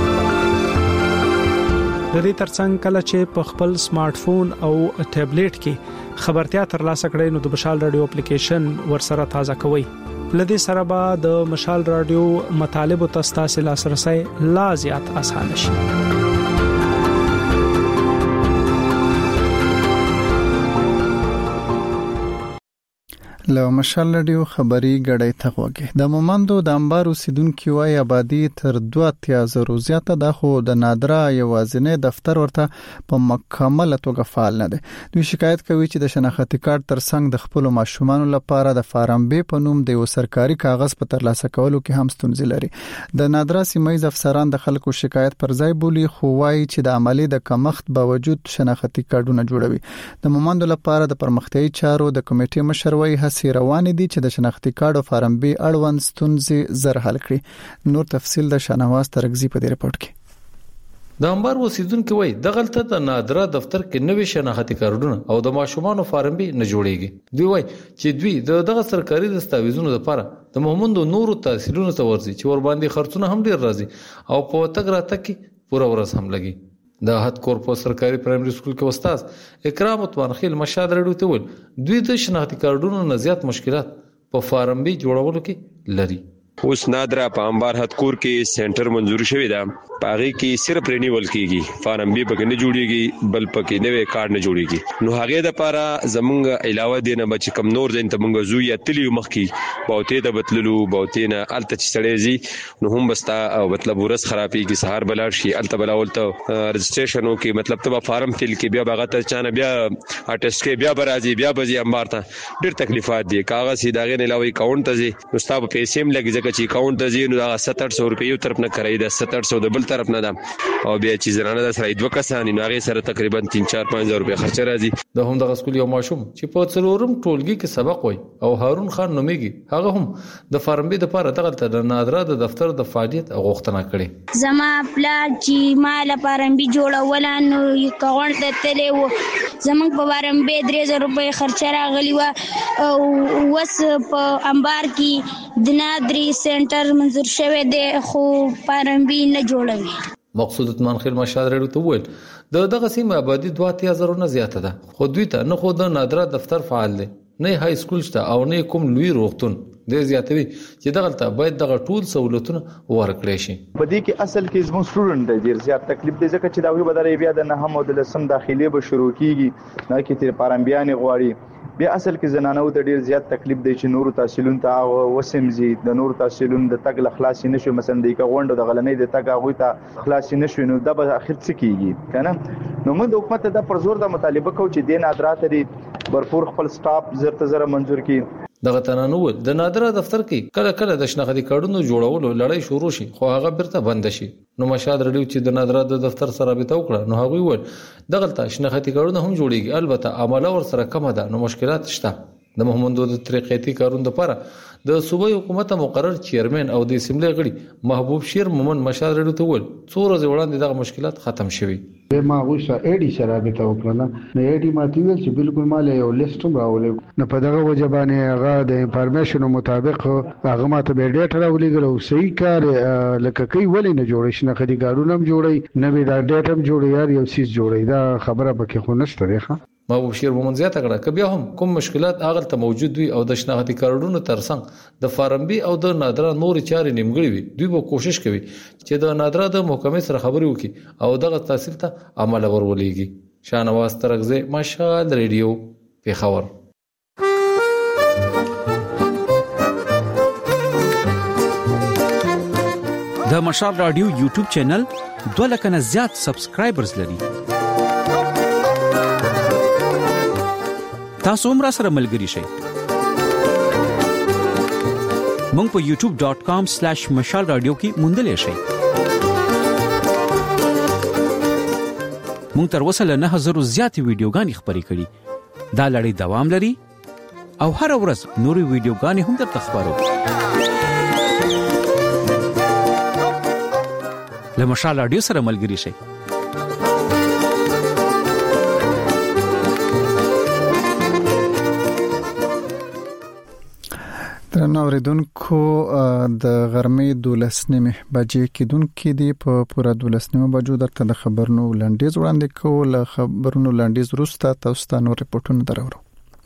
د دې ترڅنګ کله چې په خپل سمارټ فون او ټابلیټ کې خبرتیا ترلاسه کړئ نو د مشال رادیو اپلیکیشن ورسره تازه کوئ. لدې سره به د مشال رادیو مطالب او تاسو لاسرسي لا زیات اسانه شي. له مشال رادیو خبري غړې ته وګه د مومندو د انبار اوسیدونکو وايي آبادی تر دوه اتیا زره زیاته د خو د نادرا یوازینې دفتر ورته په مکمل توګه فعال نه دی. دوی شکایت کوي چې د شناختی کارت ترڅنګ د خپل ماشومان لپاره د فارم بی په نوم د یو سرکاري کاغذ په ترلاسه کولو کې هم ستونزې لري. د نادرا سیمایي افسران د خلکو شکایت پر ځای بولی خو وايي چې د عملی د کمښت باوجود شناختی کارتونه جوړوي. د مومندو لپاره د پرمختیايي چارو د کمیټې مشروي سی روان دي چې د شناختی کارت او فارم بی اړوند ستونزې زر حل کړي. نور تفصیل د شنواز ترغزی په دې رپورت کې. د انبار وسیدونکو وای د غلطه د نادرا دفتر کې نوې شناختی کارتونه او د ماشومان فارم بی نه جوړیږي. دوی وای چې دوی دغه سرکاري دستاویزونو لپاره د مومندو نورو تحصیلونو ته ورځي چې ور باندې خرڅونه هم ډیر راځي او په تګ راتګ کې پوره ورځ هم لګي. د هات کورپوس سرکاري پرایمري سکول کې استاد اکرام عثمان خیل مشاد رډو ته ول دوی د شناختی کارتونو نه زیات مشکلات په فارم بی جوړولو کې لري. اوس نادرا په انبار هتکور کې سنټر منزور شوی دا پاغي کې صرف رینیول کیږي فارم بی پکې نه جوړیږي بل پکې نوې کارت نه جوړیږي. نو هغه د لپاره زمونږ علاوه دینه بچ کم نور دین ته مونږ زوی اتلی مخکی بوته د بتللو بوته نه الته چړېزي نو هم بستا مطلب ورس خرابي کې سهار بلار شي الته بلاول ته رجسټریشنو کې مطلب ته فارم فل کې بیا بغته چانه بیا اټیسټ کې بیا برازي بیا بزي انبار ته ډېر تکلیفات دي. کاغذ داغه نه علاوه اکاونټ ته زی مستاب پیسې هم لګي چې اکاونټ ته زی نو دا سات سو روپیو طرف نه کرای دا سات سو د بل طرف نه دا او بیا چې زنانه د سره دوه کسان نو هغه سره تقریبا تین چار پنځه زره روپیا خرچ راځي. د هم د سکول یو ماشوم چې په څلورم ټولګي کې سبق وای او هارون خان نومېږي هغه هم د فارم بی د لپاره دغه د نادرا د دفتر د فعالیت غوښتنه کړې. زما پلان چې مال فارم بی جوړول نو اکاونټ ته تلې و زمنګ په فارم بی درې زره روپیا خرچ راغلی و او وس په انبار کې د نادری سنټر منظور شوی دی خو فارم بی نه جوړوي. مقصود عثمان خیل مشاد رډو ته وویل د دغه سیمه آبادی دوه اتیا زره نه زیاته ده خو دوی ته نه خو د نادرا دفتر فعال دی نه های سکول شته او نه کوم لوی روغتون د زیاتوي چې دغه ته باید دغه ټول سہولتونه ورکړي شي. په دې کې اصل کې زموږ سټوډنټ دی ډیر زیات تکلیف دی ځکه چې دا وی بدلې بیا د نه هم د لسم داخلي به شروع کیږي نه کې تیر فارم بیان غواړي بیا اصل کې زنانو د ډیر زیات تکلیف دی چې نور تحصیلون ته وسمزي د نور تحصیلون د تګ لخلاص نشو مثلا د غونډو د غلنې د تګ هغه ته خلاص نشو نو د به اخر څه کیږي کنه. نو موږ د حکومت د پر زور د مطالبه کوو چې د نادرا ته برپور خپل سټاپ زرت زره منزور کړي. دغه تنانول د نادرا دفتر کې کله کله د شناختی کارتونو جوړولو لړۍ شروع شي خو هغه بیرته بند شي. نو مشاد رډیو چې د نادرا د دفتر سره رابطه وکړه نو هغه وویل دغه ته شناختی کارتونه هم جوړیږي البته عمله ور سره کم ده نو مشکلات شته. د محمدو د طریقېتی کارون لپاره د صوبایي حکومت مقرر چیرمن او د اسمبلی غړي محبوب شیر مومن مشاد رډیو ته وویل څو ورځې وړاندې دغه مشکلات ختم شوي. ما غوښه اډي سره به تا وکړه نه اډي ماته ویل چې بالکل مال یو لیست راولې نه په دغه وجبانه هغه د انفارمیشن مطابق هغه ماته به ډیټا راولېګل او صحیح کار لکه کوي ولې نه جوړې شنه خدي ګارونه هم جوړي نه به دا ډیټا هم جوړي یار یو سیس جوړي دا خبره پکې خو نشته ښه. محبوب شیر مومن زیاته کړه ک بیا هم کوم مشکلات هغه ته موجود وي او د شناختی کارتونو ترڅنګ د فارم بی او د نادرا نور چارې نیمګړي وي دوی به کوشش کوي چې د نادرا د محکمې سره خبرې وکړي او دغه تحصیل ته عمل ورولېږي. شانواز ترغزه مشال ریډیو پیښور. د مشال رادیو یوټیوب چینل دوه لک نه زیات سبسکرایبرز لري. تاسو هم را سره ملګري شئ. مونږ په یوټیوب ډاٹ کام سلیش مشال رادیو کې موندلې شئ. مونږ تر اوسه له نه هزار زیات ویډیوګانې خبرې کړې. دا لړۍ دوام لري او هر ورځ نورې ویډیوګانې هم درته خبرو. له مشال رادیو سره ملګري شئ. درنو اوریدونکو د غرمې دولسنیمه بجې کېدونکې دی په پوره دولسنیمه بجو درته د خبرونو لنډیز وړاندې کول خبرونو لنډیز وروسته تاسو ته نور ریپورتونه درورو.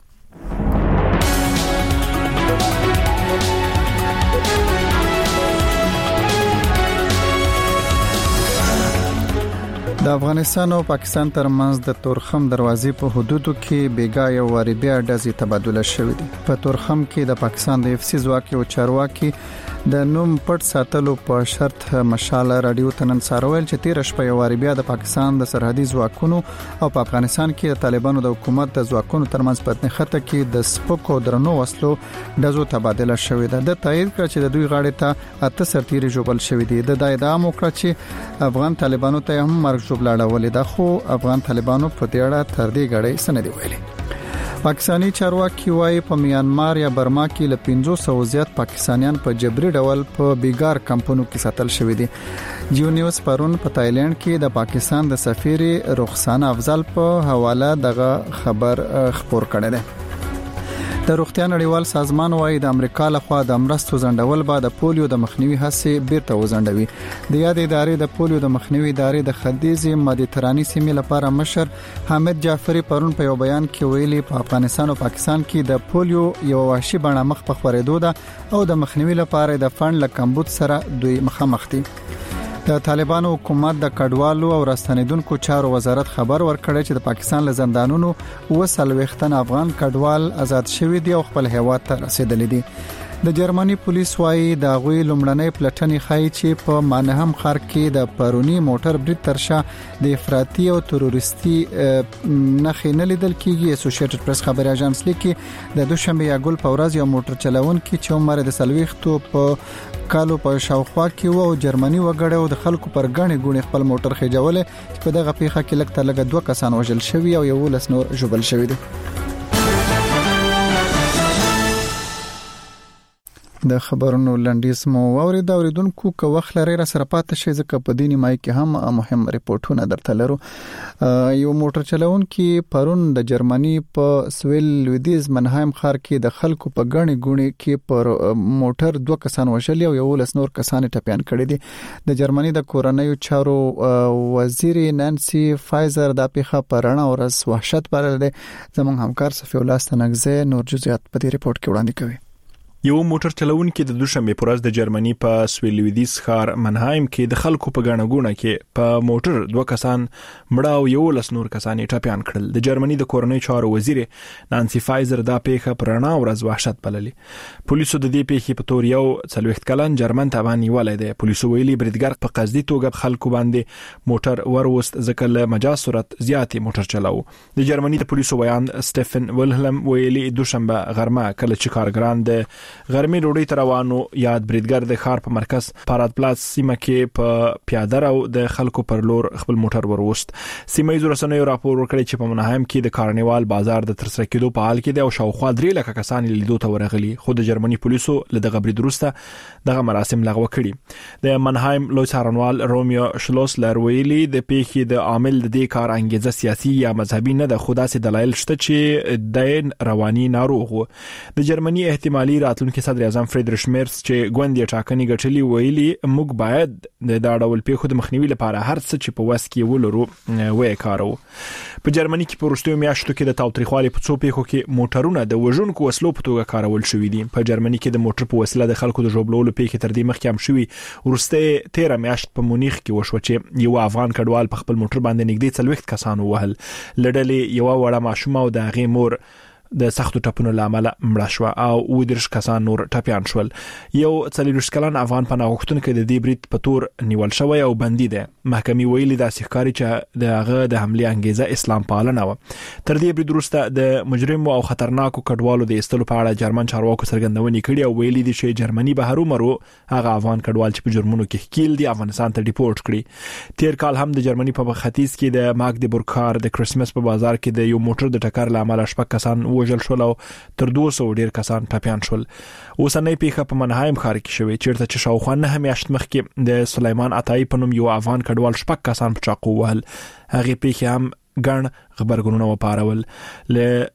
د افغانستان او پاکستان ترمنځ د تورخم دروازې په حدودو کې بیګا یو واری بیا ډزې تبادله شوې دي. په تورخم کې د پاکستان د اف سی ځواک او چارواکي د نوم پټ ساتلو په شرط مشال رادیو تنن سارویل چې تیر شپه یو واری بیا د پاکستان د سرحدي ځواکونو او په افغانستان کې د طالبانو د حکومت د ځواکونو ترمنځ پټنخته کې د سپکو درنو وسلو ډزو تبادله شوې ده. د تایید کړ چې د دوی غاړې ته اته سرتیري جوړل شوې دي. د ادعا وکړه چې افغان طالبانو ته هم مرګ جوړلاړه ولې ده، خو افغان طالبانو په دې اړه تر دې غړې سندې ویلي. پاکستانی چارواکي وايي په میانمار یا برما کې له پنځه سوه زیات پاکستانیان په جبري ډول په بیګار کمپونو کې ساتل شوی دي. جیو نیوز پرون په تایلند کې د پاکستان د سفیر رخسانه افضل په حواله دغه خبر خبر کړی دی. د روغتیا نړیوال سازمان وايي د امریکا لخوا د مرستو ځنډول بعد د پولیو د مخنیوي هڅې بیرته وځنډوي. د یاد ادارې د پولیو د مخنیوي ادارې د ختیځ مدیتراني سیمې لپاره مشر حامد جعفری پرون په یو بیان کې ویلي په افغانستان او پاکستان کې د پولیو یو وحشي بڼه مخ په خورېدو ده او د مخنیوي لپاره د فند له کمبود سره دوی مخامخ دي. د طالبانو حکومت د کډوالو او راستنیدونکو چارو وزارت خبر ورکړی چې د پاکستان له زندانونو وسلوختن افغان کډوال آزاد شوي دي او خپل هیواد ته رسیدلي دي. د جرمني پولیس وايي د غوي لومړنۍ پلټنې خای چې په مانهم خار کې د پرونی موټر برید ترشا د افراطي او تروریستي نخې نه لیدل کیږي. اسوسییټډ پریس خبري اژانس لیکي د دوشنبه یا ګل په ورځ یو موټر چلون کې چې عمر د سلويختو په کالو په شاوخوا کې وو جرمني وګړو د خلکو پر غاڼې ګونې خپل موټر خېجول چې په دغه پیښه کې لکه تلګه دوه کسان وژل شوي او یو لس نور ژوبل شوي دي. د خبرونو لنډیز مو اوري دا اوریدونکو که وخت لري را سره پاتې شي ځکه په دیني مای کې هم مهم ریپورتونه درته لرو. یو موټر چلون کې پرون د جرمني په سویل لویدیز منهایم خار کې د خلکو په غاڼې ګونې کې پر موټر دوه کسان وشل او یو لس نور کسان ټپيان کړي دي. د جرمني د کورنیو چارو وزیر نانسي فایزر د پیښه پرانا ورځ وحشت بلل دي. زموږ همکار صفی الله ستنګزه نور جزئیات په دې ریپورت کې وړاندې کوي. یو موټر چلونکي د دوشنبه پر ورځ د جرمني په سویلویدیس ښار منهایم کې د خلکو په غاڼه ګونه کې په موټر دوه کسان مړه او یو لس نور کسان ټپيان کړل. د جرمني د کورنۍ چارو وزیر نانسي فایزر دا پیښه پرانا ورځ وحشت بللې. پولیسو د دې پیښې په تور یو څلويخت کلن جرمن ته نیولې ده. پولیسو ویلي بریدګر په قصدي توګه خلکو باندې موټر وروست ځکه له مجاز سرعت زیاتې موټر چلاو. د جرمني د پولیسو بیان سټيفن ویلهلم ویلي دوشنبه غرمه کله چې کارګران د غرمې ډوډۍ تروانو یاد بریدګر د ښار په مرکز پاراد پلاس سیمه کې په پیاده رو د خلکو پر لور خپل موټر وروست. سیمه یې رسنیو راپور ورکړی چې په منهایم کې د کارنیوال بازار د ترسره کېدو په حال کې د او شاوخوا درې لکه کسان لیدو ته ورغلي. خو د جرمني پولیسو له دغه برید وروسته دغه مراسم لغوه کړي. د منهایم لوی څارنوال رومیو شلوسلر ویلي د پیښې د عامل د دې کار انګیزه سیاسي یا مذهبي نه ده، خو داسې دلایل شته چې د رواني ناروغ و. د جرمني احتمالي راتلونکي صدر اعظم فریدریش میرز چې ګوندې ټاکنې ګټلې ویلي موږ باید د دا ډول پیښو د مخنیوي لپاره هر څه چې په وس کې ولرو وې کارو. په جرمني کې په وروستیو میاشتو کې د تاوتریخوالي په څو پیښو کې موټرونه د وژونکو وسلو په توګه کارول شوې دي. په جرمني کې د موټر په وسیله د خلکو د ژوبلولو پیښې تر دې مخکې هم شوې. وروسته تیره میاشت په مونیخ کې وشو چې یو افغان کډوال په خپل موټر باندې نږدې څلويخت کسان وهل. لړلې یو وړه ماشومه او د هغې مور د سختو ټپونو لامل مړه شو او ودرش کسان نور ټپيان شول. یو څلويخت کلن افغان پناه غوښتونکي د دې برید په تور نیول شوی او بندي ده. محکمې ویلي دا ښکاري چې د هغه د حمله انګیزه اسلام پالنه و. تر دې برید وروسته د مجرم او خطرناکو کډوالو د استلو په اړه جرمن چارواکو څرګندونې کړې او ویلي دي چې جرمني به هرومرو هغه افغان کډوال چې په جرمونو کې ښکیل دي افغانستان ته ریپورت کړي. تیر کال هم د جرمني په ختیځ کې د ماګدبورګ ښار د کریسمس په بازار کې د یو موټر د ټکر لامل شپږ کسان وژل شول او تر دوه سوه ډیر کسان ټپيان شول. اوسنۍ پیښه په منهایم ښار کې شوې چیرته چې شاوخوا نه میاشت مخکې د سلیمان عطایی په نوم یو افغان کډوال شپږ کسان په چاقو وهل. هغه پیښه هم ګڼ خبرګونونه وپارول. له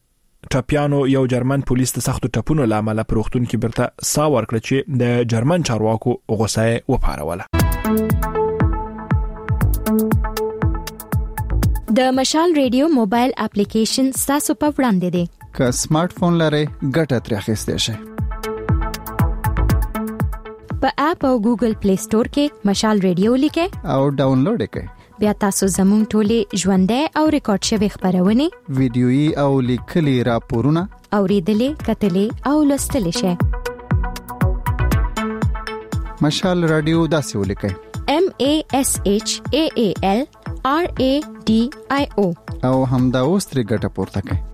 ټاپیانو یو جرمن پولیس د سختو ټپونو لامل پروختون کې برته سا ورکړه چې د جرمن چارواکو غوسه وپاروله. د مشال ریډیو موبایل اپلیکیشن تاسو په وړاندې دی. که سمارټ فون لرئ ګټه ترې اخیستئ شئ. په اپ او ګوګل پلی سٹور کې مشال ریډیو لیکئ او ډاونلوډ کړئ. بیا تاسو زموږ ټولې ژوندۍ او ریکارډ شوی خبرونه، ویډیويي او لیکلي راپورونه اوریدلې، کتلې او لوستلې شئ. مشال رادیو داسې ولیکئ: M A S H A A L R A D I O او همدا اوس ترې ګټه پورته کړئ.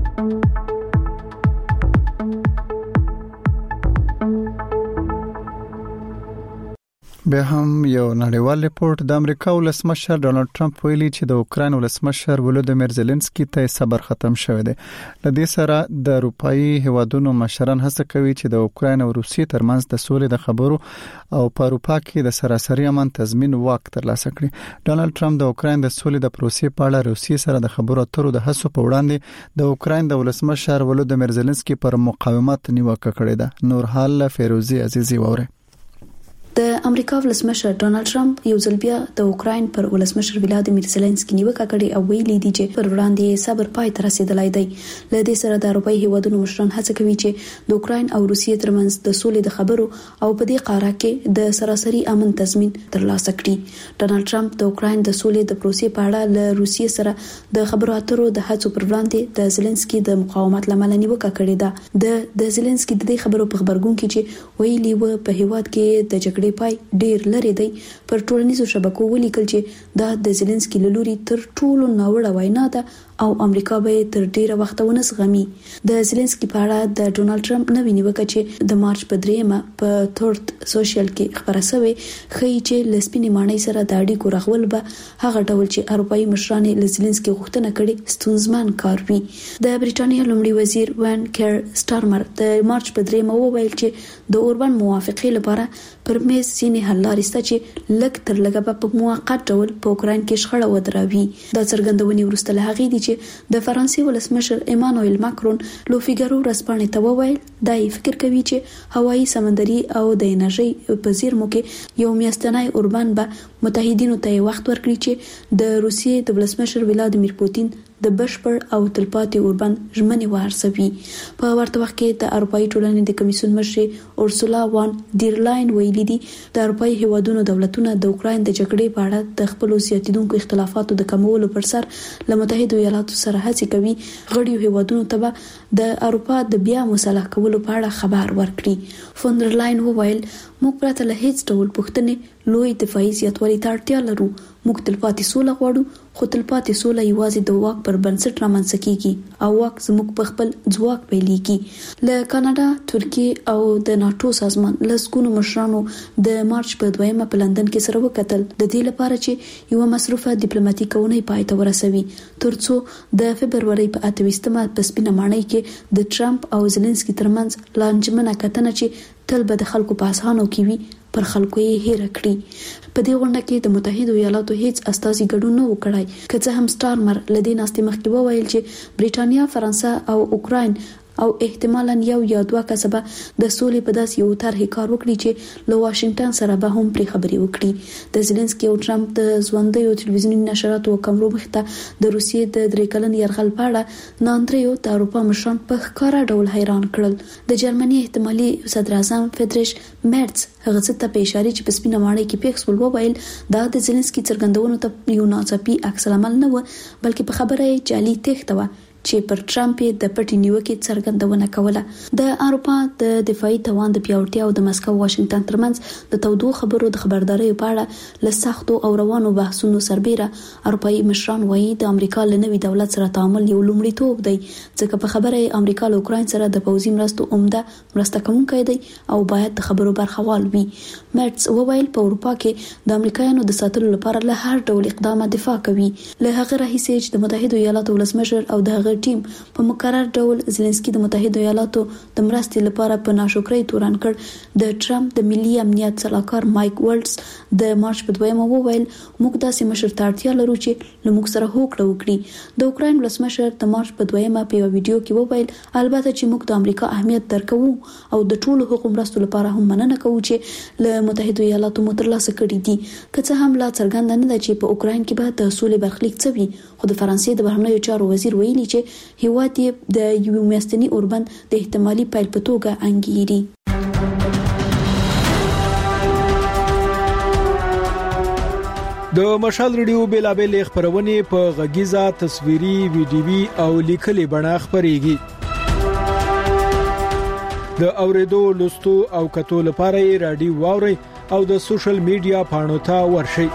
به هم یو نړیوال ریپورت د امریکا ولسمشر ډونالد ټرمپ ویلي چې د اوکراین ولسمشر ولودیمیر زيلنسکي ته صبر ختم شوی دی. لدې سره د اروپאי هیوادونو مشران هڅه کوي چې د اوکراین او روسیې ترمنځ د سولې د خبرو او په اروپا کې د سراسري امن تضمین واک ترلاسه کړي. ډونالد ټرمپ د اوکراین د سولې د پروسې په اړه روسیې سره د خبرو اترو د هڅو په وړاندې د اوکراین د ولسمشر ولودیمیر زيلنسکي پر مقاومت نیوکه کړې ده. نور حال فیروزی عزیزی ووره. د امریکا ولسمشر ډونالد ټرمپ یو ځل بیا د اوکراین پر ولسمشر ولادیمیر زيلنسکي نیوکه کړې او ویلي دي چې پر وړاندې صبر پای ته رسیدلای دی. له دې سره د اروپאי هیوادونو مشران هڅه کوي چې د اوکراین او روسیې ترمنځ د سولې د خبرو او په دې قاره کې د سراسري امن تضمین ترلاسه کړي. ډونالد ټرمپ د اوکراین د سولې د پروسې په اړه له روسیې سره د خبرو اترو د هڅو پر وړاندې د زيلنسکي د مقاومت لامل نیوکه کړې ده. د د زيلنسکي د دې خبرو په خبرګون کې چې ویلي و په هیواد کې د جګړې پای ډیر لري دی، پر ټولنیزو شبکو ولیکل چې دا د زيلنسکي لوري تر ټولو ناوړه وینا ده او امریکا به تر ډیره وخت ونه زغمي. د زيلنسکي په اړه د ډونالد ټرمپ نوې نیوکه چې د مارچ په دریمه په تورت سوشل کې خبره شوې خي چې لسپینې مانای سره د اړیکو رغول به هغه ډول چې اروپאי مشران له زيلنسکي غوښتنه کړې ستونزمن کار وي. د بریټانیا لومړي وزیر وان کیر سټارمر د مارچ په دریمه وویل چې د اوربان موافقه لپاره پر میز ځینې حل لارې شته چې لږ تر لږه په موقت ډول په اوکراین کې شخړه ودروي. دا څرګندونې وروسته له هغې دي چې د فرانسې ولسمشر ایمانوئل ماکرون لو فیګارو رسپانې ته وویل دای فکر کوي چې هوایي سمندري او د انرژي په زیرمو کې یو میاشتنی اوربان به متحدینو ته وخت ورکړي چې د روسیې د ولسمشر ولادیمیر پوتین د بشپړ او تلپاتې اوربان ژمنې وارسوي. په ورته وخت کې د اروپאי ټولنې د کمیسیون مشر اورسولا وان ډیر لاین ویلي دي د اروپאי هیوادونو دولتونه د اوکراین د جګړې په اړه د خپل زیاتیدونکو اختلافاتو د کمولو پر سر له متحده ایالاتو سره هڅه کوي. غړي هیوادونو ته د اروپا د بیا مصالحه کولو په اړه خبر ورکړي. فوندر لاین وویل موږ پرته له هیڅ ډول پوښتنې لوی دفاعي زیاتوالي ته اړتیا لرو. موږ تلپاتې سوله غواړو، خو تلپاتې سوله یوازې د واک پر بنسټ رامنځته کیږي او واک زموږ په خپل ځواک پیلېږي. له کاناډا، ترکیه او د ناتو سازمان لسګونو مشرانو د مارچ په دویمه په لندن کې سره وکتل د دې لپاره چې یو مصروفه ډیپلوماټیک اونۍ پای ته ورسوي، ترڅو د فبرवरी په اته ویشتمه په سپینه ماڼۍ کې د ټرمپ او زيلنسکي ترمنځ لانجمنه کتنه چې تل به د خلکو په اسانو کې وي پر خلکو یې هېر کړی. په دې غونډه کې د متحده ایالاتو هیڅ استازي ګډون نه وکړای، که څه هم سټارمر لدې ناستې مخکې وویل چې بریټانیا، فرانسه او اوکراین او احتمالاً یو یا دوه کسبه د سولې په داس یو طرحې کار وکړي چې له واشنگټن سره به هم پرې خبرې وکړي. د زيلنسکي او ټرمپ د ژوندۍ ټلویزیوني نشراتو کمرو مخته د روسیې د درې کلن یرغل په اړه ناندریو د اروپا مشران په ښکاره ډول حیران کړل. د جرمني احتمالي صدر اعظم فریدریش مرز هغه څه ته په اشاره چې په سپینه ماڼۍ کې پیښ شول وویل دا د زيلنسکي څرګندونو ته یو ناڅاپي عکس العمل نه و، بلکې په خبره یې جعلي تېښته وه چې پر ټرمپ د پټې نیوکې څرګندونه کوله. د اروپا د دفاعي توان د پیاوړتیا او د مسکو واشنگټن ترمنځ د تودو خبرو د خبرداري په اړه له سختو او روانو بحثونو سربېره اروپאי مشران وایي د امریکا له نوي دولت سره تعامل یو لومړیتوب دی، ځکه په خبره یې امریکا له اوکراین سره د پوځي مرستو عمده مرسته کوونکی دی او باید د خبرو برخوال وي. مرز وویل په اروپا کې د امریکایانو د ساتلو لپاره له هر ډول اقدامه دفاع کوي. له هغه راهیسې چې د متحده ایالاتو ولسمشر او د هغه د ټیم په مقرر ډول زيلنسکي د متحده ایالاتو د مرستې لپاره په ناشکرۍ تورن کړ. د ټرمپ د ملي امنیت سلاکار مایک والټس د مارچ په دویمه وویل موږ داسې مشر ته اړتیا لرو چې له موږ سره هوکړه وکړي. د اوکراین ولسمشر د مارچ په دویمه په یو ویډیو کې وویل البته چې موږ د امریکا اهمیت درکوو او د ټولو حقوقو مرستو لپاره هم مننه کوو چې له متحده ایالاتو مو ترلاسه کړي دي. که څه هم لا څرګنده نه ده چې په اوکراین کې به د سولې برخلیک څه وي، خو د فرانسې د بهرنیو چارو وزیر ویلي چې هیواد یې د یو میاشتني اوربند د احتمالي پیل په توګه انګیري. د مشال ریډیو بیلابل خبرونه په غږیزه تصویري ویډیوي او لیکلي بڼه خبريږي. د اوریدو لوستو او کتو لپاره رادیو واوري او د سوشل میډیا پاڼو ته ورشي.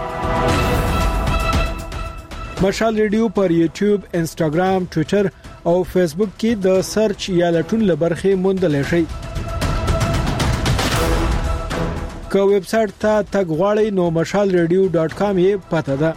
مشال ریډیو پر یوټیوب، انستګرام، ټوئیټر او فیسبوک کې د سرچ یا لټون لبرخه موندل شي. که ویب سټ ته تګ غواړئ نو مشال ریډیو ډاټ کام یې پته ده.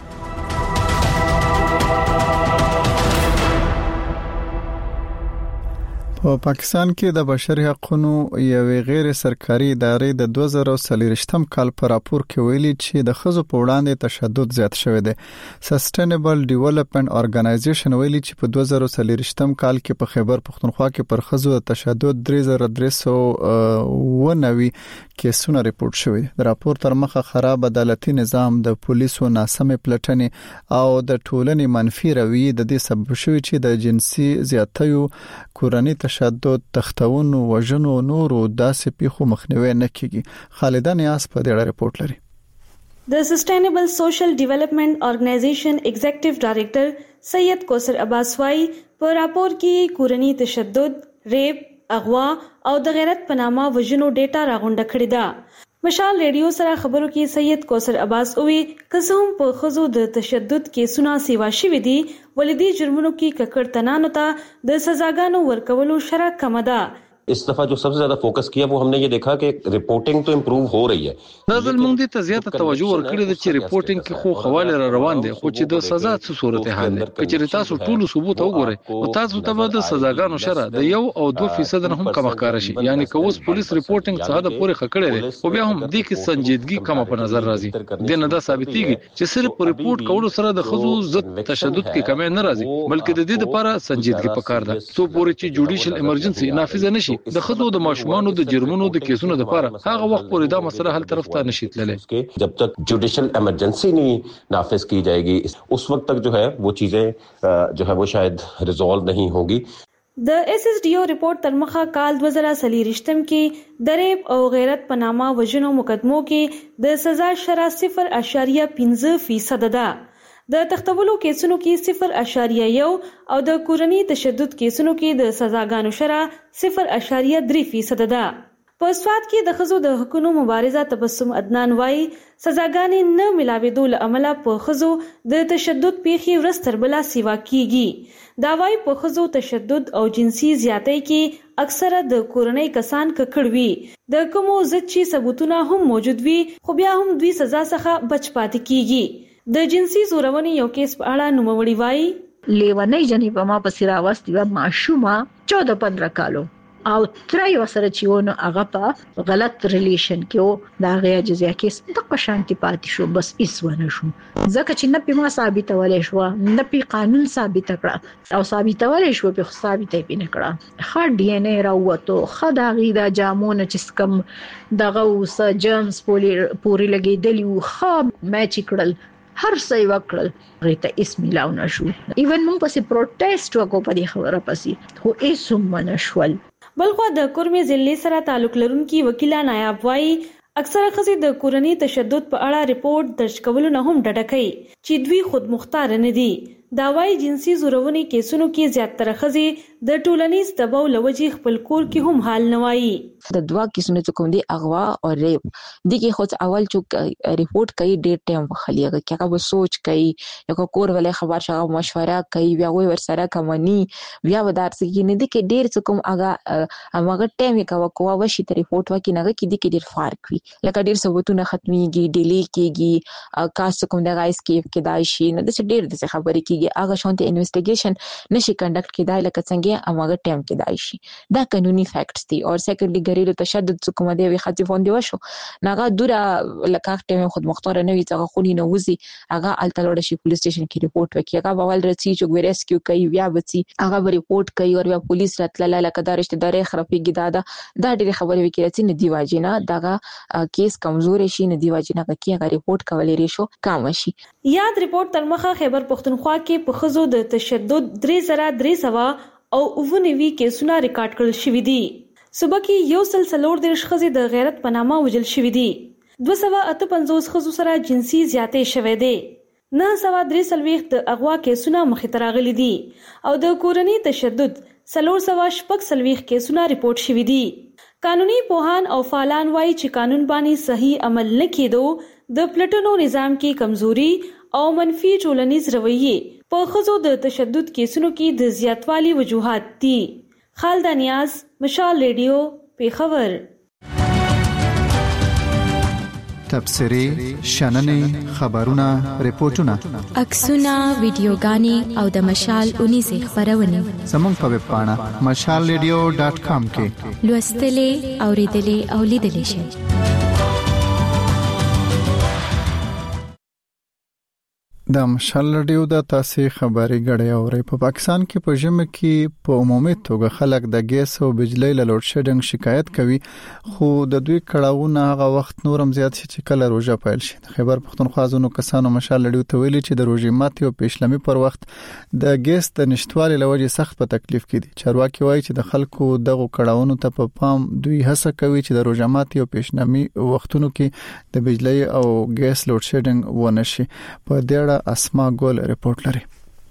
په پاکستان کې د بشري حقوقو یوې غیر سرکاري ادارې د دوه زره څلور کال په راپور کې ویلي چې د خزو په وړاندې تشدد زیات شوی دی. سسټینبل ډیولپمنٹ ارګنایزیشن ویلي چې په دوه زره څلور کال کې په خیبر پختونخوا کې پر خزو د تشدد درې زره درې سوه و نوي کیسونه ریپورت شوی. د راپور تر مخه خراب عدالتي نظام، د پولیسو ناسمې پلټنې او د ټولنې منفي رویه د دې سبب شوی چې د جنسي زیاتیو، کورنۍ تشدد، تختونو، وژنو او نورو داسې پیښو مخنیوي نه کیږي. خالده نیاز په دې اړه ریپورت لري. د سسټینبل سوشل ډیولپمنٹ ارګنایزیشن ایگزیکټیو ډایریکټر سید کوثر عباس وايي په راپور کې کورنۍ تشدد، ریپ، اغوا او د غیرت په نامه وژنو ډیټا راغونډه کړې ده. مشال ریډیو سره خبرو کې سید کوثر عباس اووي قسم په خزو د تشدد کیسونه سیوا شوې دي ولدي جرمونو کې ککړ تنانو ته د سزاګانو ورکولو شرح کم ده. इस दफा जो सबसे ज्यादा फोकस किया वो हमने ये देखा कि रिपोर्टिंग तो इम्प्रूव हो रही है. دا ځل موږ دې ته زیاته توجه ورکړې ده چې ریپورټینګ کې خو خواله را روان دي، خو چې د سزا څه صورتحال ده. کچې تاسو ټول ثبوت وګورئ او تاسو ته به د سزاګانو شرح د یو او دوه فیصد نه هم کم ښکار شي. یعنی که اوس پولیس ریپورټینګ څخه د پوره خکړې ده او بیا هم دې کې سنجیدګي کم په نظر راځي. د نه دا ثابتېږي چې صرف ریپورټ کولو سره د خزو ضد تشدد کې کمی نه راځي، بلکې د دې لپاره سنجیدګي پکار ده څو پورې چې جوډیشل ایمرجنسي نافذ نشي. د خزو د ماشومانو د جرمونو د کیسونو لپاره هغه وخت پورې دا مسله حل طرف ته نشي تللی. जब तक जुडिशियल इमरजेंसी नहीं नाफिज की जाएगी उस वक्त तक जो है वो चीजें जो है वो शायद रिजॉल्व नहीं होगी. د ایس ایس डी او ریپورت تر مخه کال دوه زره څلور کې د ریپ او غیرت په نامه وژنو مقدمو کې د سزا شرح صفر اعشاریه پنځه فیصد ده. د تختولو کیسونو کې صفر اعشاریه یو او د کورنۍ تشدد کیسونو کې د سزاګانو شرح صفر اعشاریه درې فیصد ده. په سواد کې د خزو د حقوقو مبارزه تبسم عدنان وايي سزاګانې نه ملاوېدو له امله په خزو د تشدد پیښې ورستر بلا سیوا کیږي. دا وايي په خزو تشدد او جنسي زیاتۍ کې اکثره د کورنۍ کسان ککړ وي. د کومو ضد چې ثبوتونه هم موجود وي خو بیا هم دوی سزا څخه بچ پاتې کیږي. د جنسي زورونې یو کیس په اړه نوموړي وايي لیونۍ جنې په ما پسې راوستې وه ماشومه چودہ پندرہ کالو او ترای وسره چې ونه هغه په غلط ریلیشن کې او دا غیا جزیا کې د قشانتي پاتې شو. بس ایس ونه شو ځکه چې نه په ما ثابتولې شو، نه په قانون ثابت کړه او ثابتولې شو په ثابتې پینې کړه. خا ډي ان اے راوته، خا دا غي دا جامونه چې کم دغه وس جرمز پوری پوری لګېدلی و، خا میچ کړل، هر څه وکړل، غیته اس ملاو نشو. ایون موږ پسې پروټیسټ وکړو په دې خبره پسې، خو ایس هم نشول. بلخو د کورمي ضلع سره تعلق لرونکي وکیله نایاب وايي اکثره خزې د کورنۍ تشدد په اړه ریپورت درج کولو نه هم ډډه کوي چې دوی خود مختار نه دي. دا وايي جنسي زورونې کیسونو کې زیاتره خزې د ټولنیز دباو لوجې خپل کور کې هم حال نه وایي. د دوا کیسونو چې کوم دي اغوا او ریپ دي کې خو اول چې ریپورت کوي ډېر ټایم وخلیږي چې هغه سوچ کوي یو کور ولې خبر شغه مشوره کوي بیا وای ورسره کومني بیا ودار سګي نه دي کې ډېر څه کوم هغه هغه ټایم یې کوي کوه وشي ته ریپورت وکي نه کې دي کې ډېر فرق وي لکه ډېر ثبوتونه ختميږي ډیلی کېږي کاس کوم د غایس کې کې دای شي نه د ډېر د خبرې کې کیږي هغه شونته انویسټیګیشن نشي کنډکټ کیدای لکه څنګه هغه ټایم کیدای شي دا قانوني فیکټس دي او سیکنډلی ګریلو تشدد کوم دی وی خاطی فوندې وشو ناغه دوره لکه ټایم خود مختار نه وي څنګه خونی نه وزي هغه التلوړ شي پولیس سټیشن کې ریپورت وکي هغه بوال رسي چې ریسکیو کوي بیا وڅي هغه ریپورت کوي او بیا پولیس راتله لکه دا رشتہ داري خرابېږي دا دا ډېر خبرې وکړي چې نه دی واجینا دا کیس کمزور شي نه دی واجینا کې هغه ریپورت کولې ریشو کم شي یاد ریپورت ترمخه خیبر پختونخوا کې په خزو د تشدد درې زره درې سوا او اوونوي کیسونه ریکارډ کړل شوې دي صبح کې یو سلسلور د شخصي د غیرت پنامه وجل شوې دي دو سوا اته پنځوس خزو سره جنسي زیاتې شوې دي نه سوا درې سلويخ د اغوا کیسونه مخې ته راغلي دي او د کورنۍ تشدد سلور سوا شپږ سلويخ کیسونه ریپورت شوي دي قانوني پوهان او فعالان وایي چې قانون باندې صحیح عمل نه کېدو د پلټنو نظام کې کمزوري او منفي ټولنیز رویه په خزو د تشدد کیسونو کې د زیاتوالي وجوهات دي خالد نیاز مشال ریډیو پیښور تبصری شننې خبرونه ریپورتونه عکسونه ویډیوګانې او د مشال اونیزه خبرونه زموږ په ویب پاڼه مشال ریډیو ډاټ کام کې لوستلې اوریدلې او لیدلې شئ د مشال ریډیو د تاسو خبري غړې اوري په پاکستان کې په ژمه کې په عمومي توګه خلک د ګیس او بجلی له لوډ شیډینګ شکایت کوي خو د دوی کړهونه هغه وخت نورم زیات شي چې کله روزه پیل شي خیبر پختونخوا ځونو کسانو مشال ریډیو ته ویلي چې د روزې ماتي او پېشلمي پر وخت د ګیس د نشټوالي لوجه سخت په تکلیف کې دي چارواکي وایي چې د خلکو دغه کړهونو ته په پام دوی هڅه کوي چې د روزه ماتي او پېشلمي وختونو کې د بجلی او ګیس لوډ شیډینګ ونه شي په دې اسما ګول ریپورت لري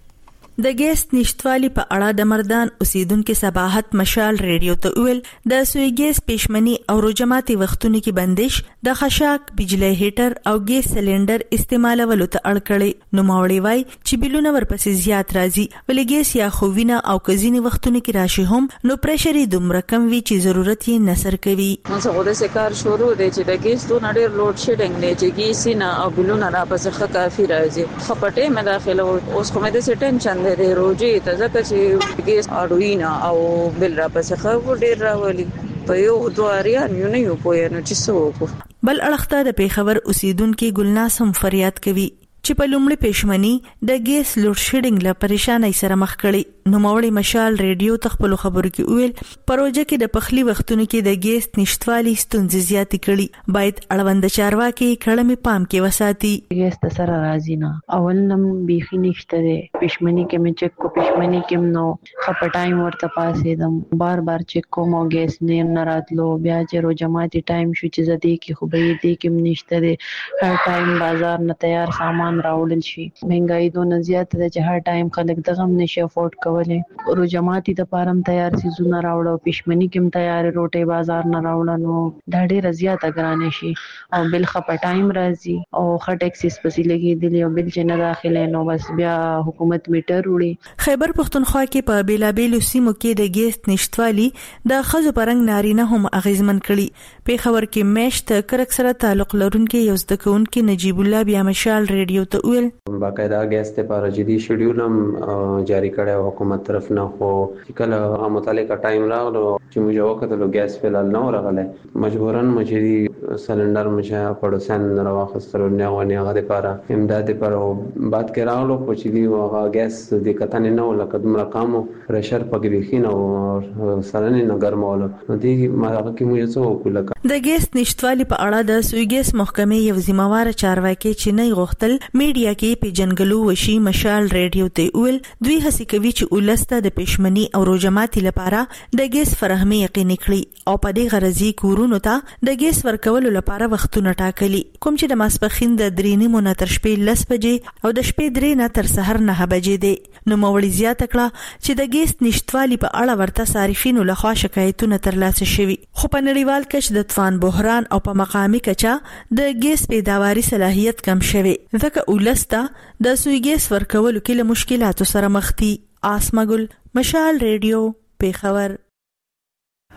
د ګیس نشټوالي په اړه د مردان اوسیدونکو صباحت مشال ریډیو ته ویل د سوی ګیس پېشمنی او روجماتي وختونو کې بندش د خشاک بجلی هیټر او ګیس سلندر استعمالولو ته اړ کړي نو ماوړي وای چې بلونه ورپسې زیات راځي ولې ګیس یا خووینه او کزینی وختونو کې راشي هم نو پرشري دومره کم وی چې ضرورت یې نثر کوي موږ غوډه سکار شروع دي چې د ګیس تو نړۍ لوډ شیډینګ نه چې ګیس نه او بلونه را پسې ښه کافي راځي خپټه مې داخله اوس کومه د سټنشن د روجي ته ځکه چې ګیس اډوینا او بل را پسې خو ډیر راولي په یو دواریا نیو نه یو پوهه نو چې څه بل اړخته د پیښور اوسیدونکو ګلناس هم فریاد کوي چې په لومړي پېشمنی د ګیس لوډ شیډینګ له پریشانۍ سره مخ کړي نو ماوړي مشال ریډیو تخپل خبرو کې ویل پروژه کې د پخلي وختونو کې د ګیس نشټوالي ستونزې زیات کړي باید اړوند چارواکي کړمې پام کې وساتي ګیس ته سره راځي نه اول نم بيخي نشته ده پېشمنی کې مې چک کو پېشمنی کې نو خپ ټایم ورته پاسې دم بار بار چک کوم او ګیس نه راتلو بیا چې رو جماعتي ټایم شو چې زدي کې خو به دې کې نشته ده هر ټایم بازار نه تیار سامان راوړل شي مهنګای دونه زیات ده چې هر ټایم خلک دغه نشي افورد کولای رو جماعتي د پارم تیار سيزونه راوړو پښمنی کوم تیار روټي بازار نه راوړنو دا ډېر زیاته ګران شي او بل خپ ټایم راځي او خ ټیکسس پسې لګي دي او بل چې نه داخله نو بس بیا حکومت میټر وړي خیبر پختونخوا کې په بیلابیل سیمو کې د ګیس نشټوالي د خزو پرنګ نارینه هم اغیزمن کړي په خبر کې مشت کرک سره تعلق لرونکي یو ځدکونکي نجیب الله بیا مشال ریډیو ته ویل باقاعده ګیس ته پر جدي شیډول هم جاری کړی حکومت طرف نه خو کله متعلقه ټایم راغلو چې موږ وکړو ګیس فلال نه راغله مجبورن مجري سلندر مشه پړوسن راوخستلو نه ونی هغه لپاره امداد پر بات کې راغلو خو چې دی هغه ګیس د کتنې نه ولکه دومره کامو پرشر پکې بخینه او سرنې نه ګرمول نو دی ما هغه کې موږ څه وکړو د ګیس نشټوالي په اړه د سویګیس محکمې یو ذمہوار چارواکي چې نه غوښتل میډیا کې په جنګلو وشي مشال ریډیو ته ویل دوی هڅه کوي چې ولسته د پښمنی او روجماتي لپاره د ګیس فرهمي یقیني کړي او په دې غرضی کورونو ته د ګیس ورکولو لپاره وختونه ټاکلي کوم چې د ماسپخین د درې نیمو نه تر شپې لس بجې او د شپې درې نه تر سحر نه بجې دي نو موړي زیات کړه چې د ګیس نشټوالي په اړه ورته صارفینو لخوا شکایتونه ترلاسه شوي خو په نړیوال کچ د طوفان بحران او په مقامي کچا د ګیس پیداواري صلاحیت کم شوی ځکه ولسته د سوی ګیس ورکولو کې له مشکلاتو سره مخ دي. آسمګل مشال ریډیو پیښور.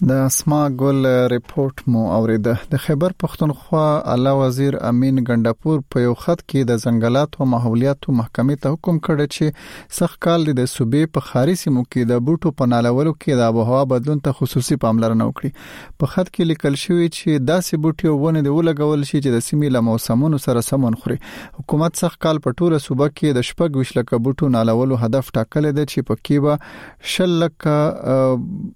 د اسما ګل ریپورت مو اوریده. د خیبر پختونخوا اعلی وزیر امین ګنداپور په یو خط کې د ځنګلات او ماحولیاتو محکمې ته حکم کړی چې سخت کال د صوبې په خاري سیمو کې د بوټو په نالولو کې د آب هوا بدلون ته خصوصي پاملرنه وکړي. په خط کې لیکل شوی چې داسې بوټي ونه د ولګول شي چې د سیمې له موسمونو سره سمون خوري. حکومت سخت کال په ټوله صوبه کې د شپږ ویشت لکه بوټو نالولو هدف ټاکلی دی چې په کې به شل لکه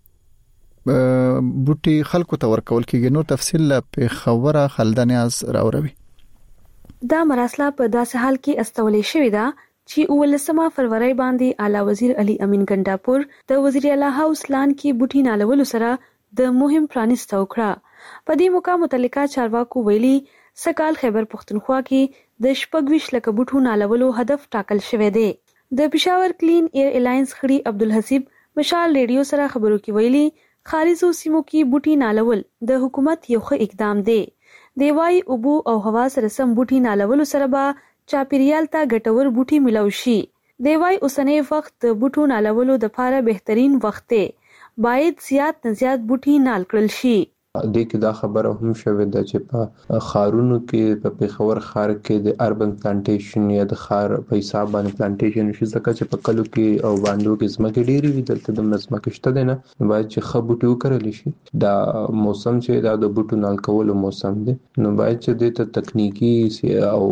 بوټي خلکو ته ورکول کېږي. نو تفصیل په خبره خلدنیاز راوروي. دا مراسله په داسې حال کې استولې شوې ده چې ولسمه فروری باندې اعلی وزیر علي امین ګنداپور د وزیر اعلی هاوس لان کې بوټي نالولو سره د مهم پرانیست وکړه. په دې موقع متعلقه چارواکو ویلي سکال خیبر پختونخوا کې د شپږ ویشت لکه بوټو نالولو هدف ټاکل شوی دی. د پېښور کلین ایر الاینس خړي عبدالحسیب مشال ریډیو سره خبرو کې ویلي خارجو سیمو کې بوټي نالول د حکومت یو ښه اقدام دی. دی وايي اوبو او هوا سره سم بوټي نالولو سره به چاپیریال ته ګټور بوټي ملو شي. دی وايي اوسنۍ وخت د بوټو نالولو د لپاره بهترین وخت دی. باید زیات نه زیات بوټي نال کړل شي. د کې دا خبره هم شوې ده چې په خارونو کې په پیښور خار کې د اربن پلانټیشن یا د خار په حساب باندې پلانټیشن شي، ځکه چې په کلو کې او باندې کې زمکه ډېری وي، دلته د زمکه شته دی نه، باید چې ښه بوټي وکرل شي. دا موسم چې دا د بوټو نال کولو موسم دی، نو باید چې د ته تکنیکی او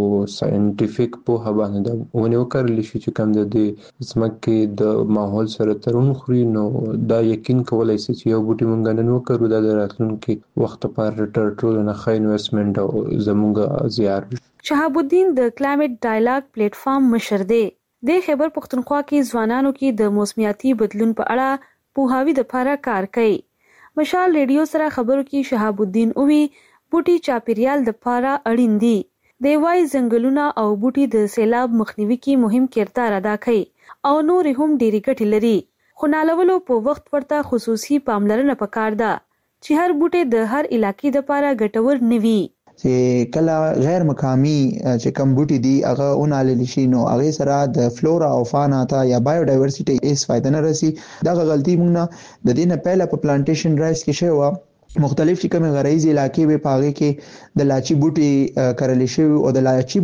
ساينټیفیک په هبه باندې ونه وکرل شي چې کوم د زمکه د ماحول سره ترون خوري. نو دا یقین کولای شي چې یو بوټي مونږ نن وکړو دا د کې وخت پر ټرټول نه خای انویسټمنټ او زموږ زیار. شهاب الدین د کلایمټ ډایلاګ پلیټ فارم مشر دی. د خیبر پختونخوا کې ځوانانو کې د موسمیاتي بدلون په اړه پوهاوی د لپاره کار کوي. مشال ریډیو سره خبرو کې شهاب الدین اووی بوټي چاپیریال د لپاره اړین دي. دی وايي ځنګلونه او بوټي د سیلاب مخنیوي کې مهم کردار ادا کوي او نور هم ډېری ګټې لري. خو نالولو په وخت ورته خصوصي پاملرنه پکار ده چې هر بوټي د هر علاقې د لپاره ګټور نه وي. چې کله غیر مقامی چې کم بوټي دي هغه اونالل شي، نو هغه سره د فلورا او فانا ته یا بایو ډایورسيټي هیڅ فائدہ نه رسي. دا غلطي موږ د دینه پهله په پلانټیشن رایس کې شوی و. مختلف چې کوم غرایزي علاقې به پاغه کې د لاچی بوټي کرل شي او د لاچی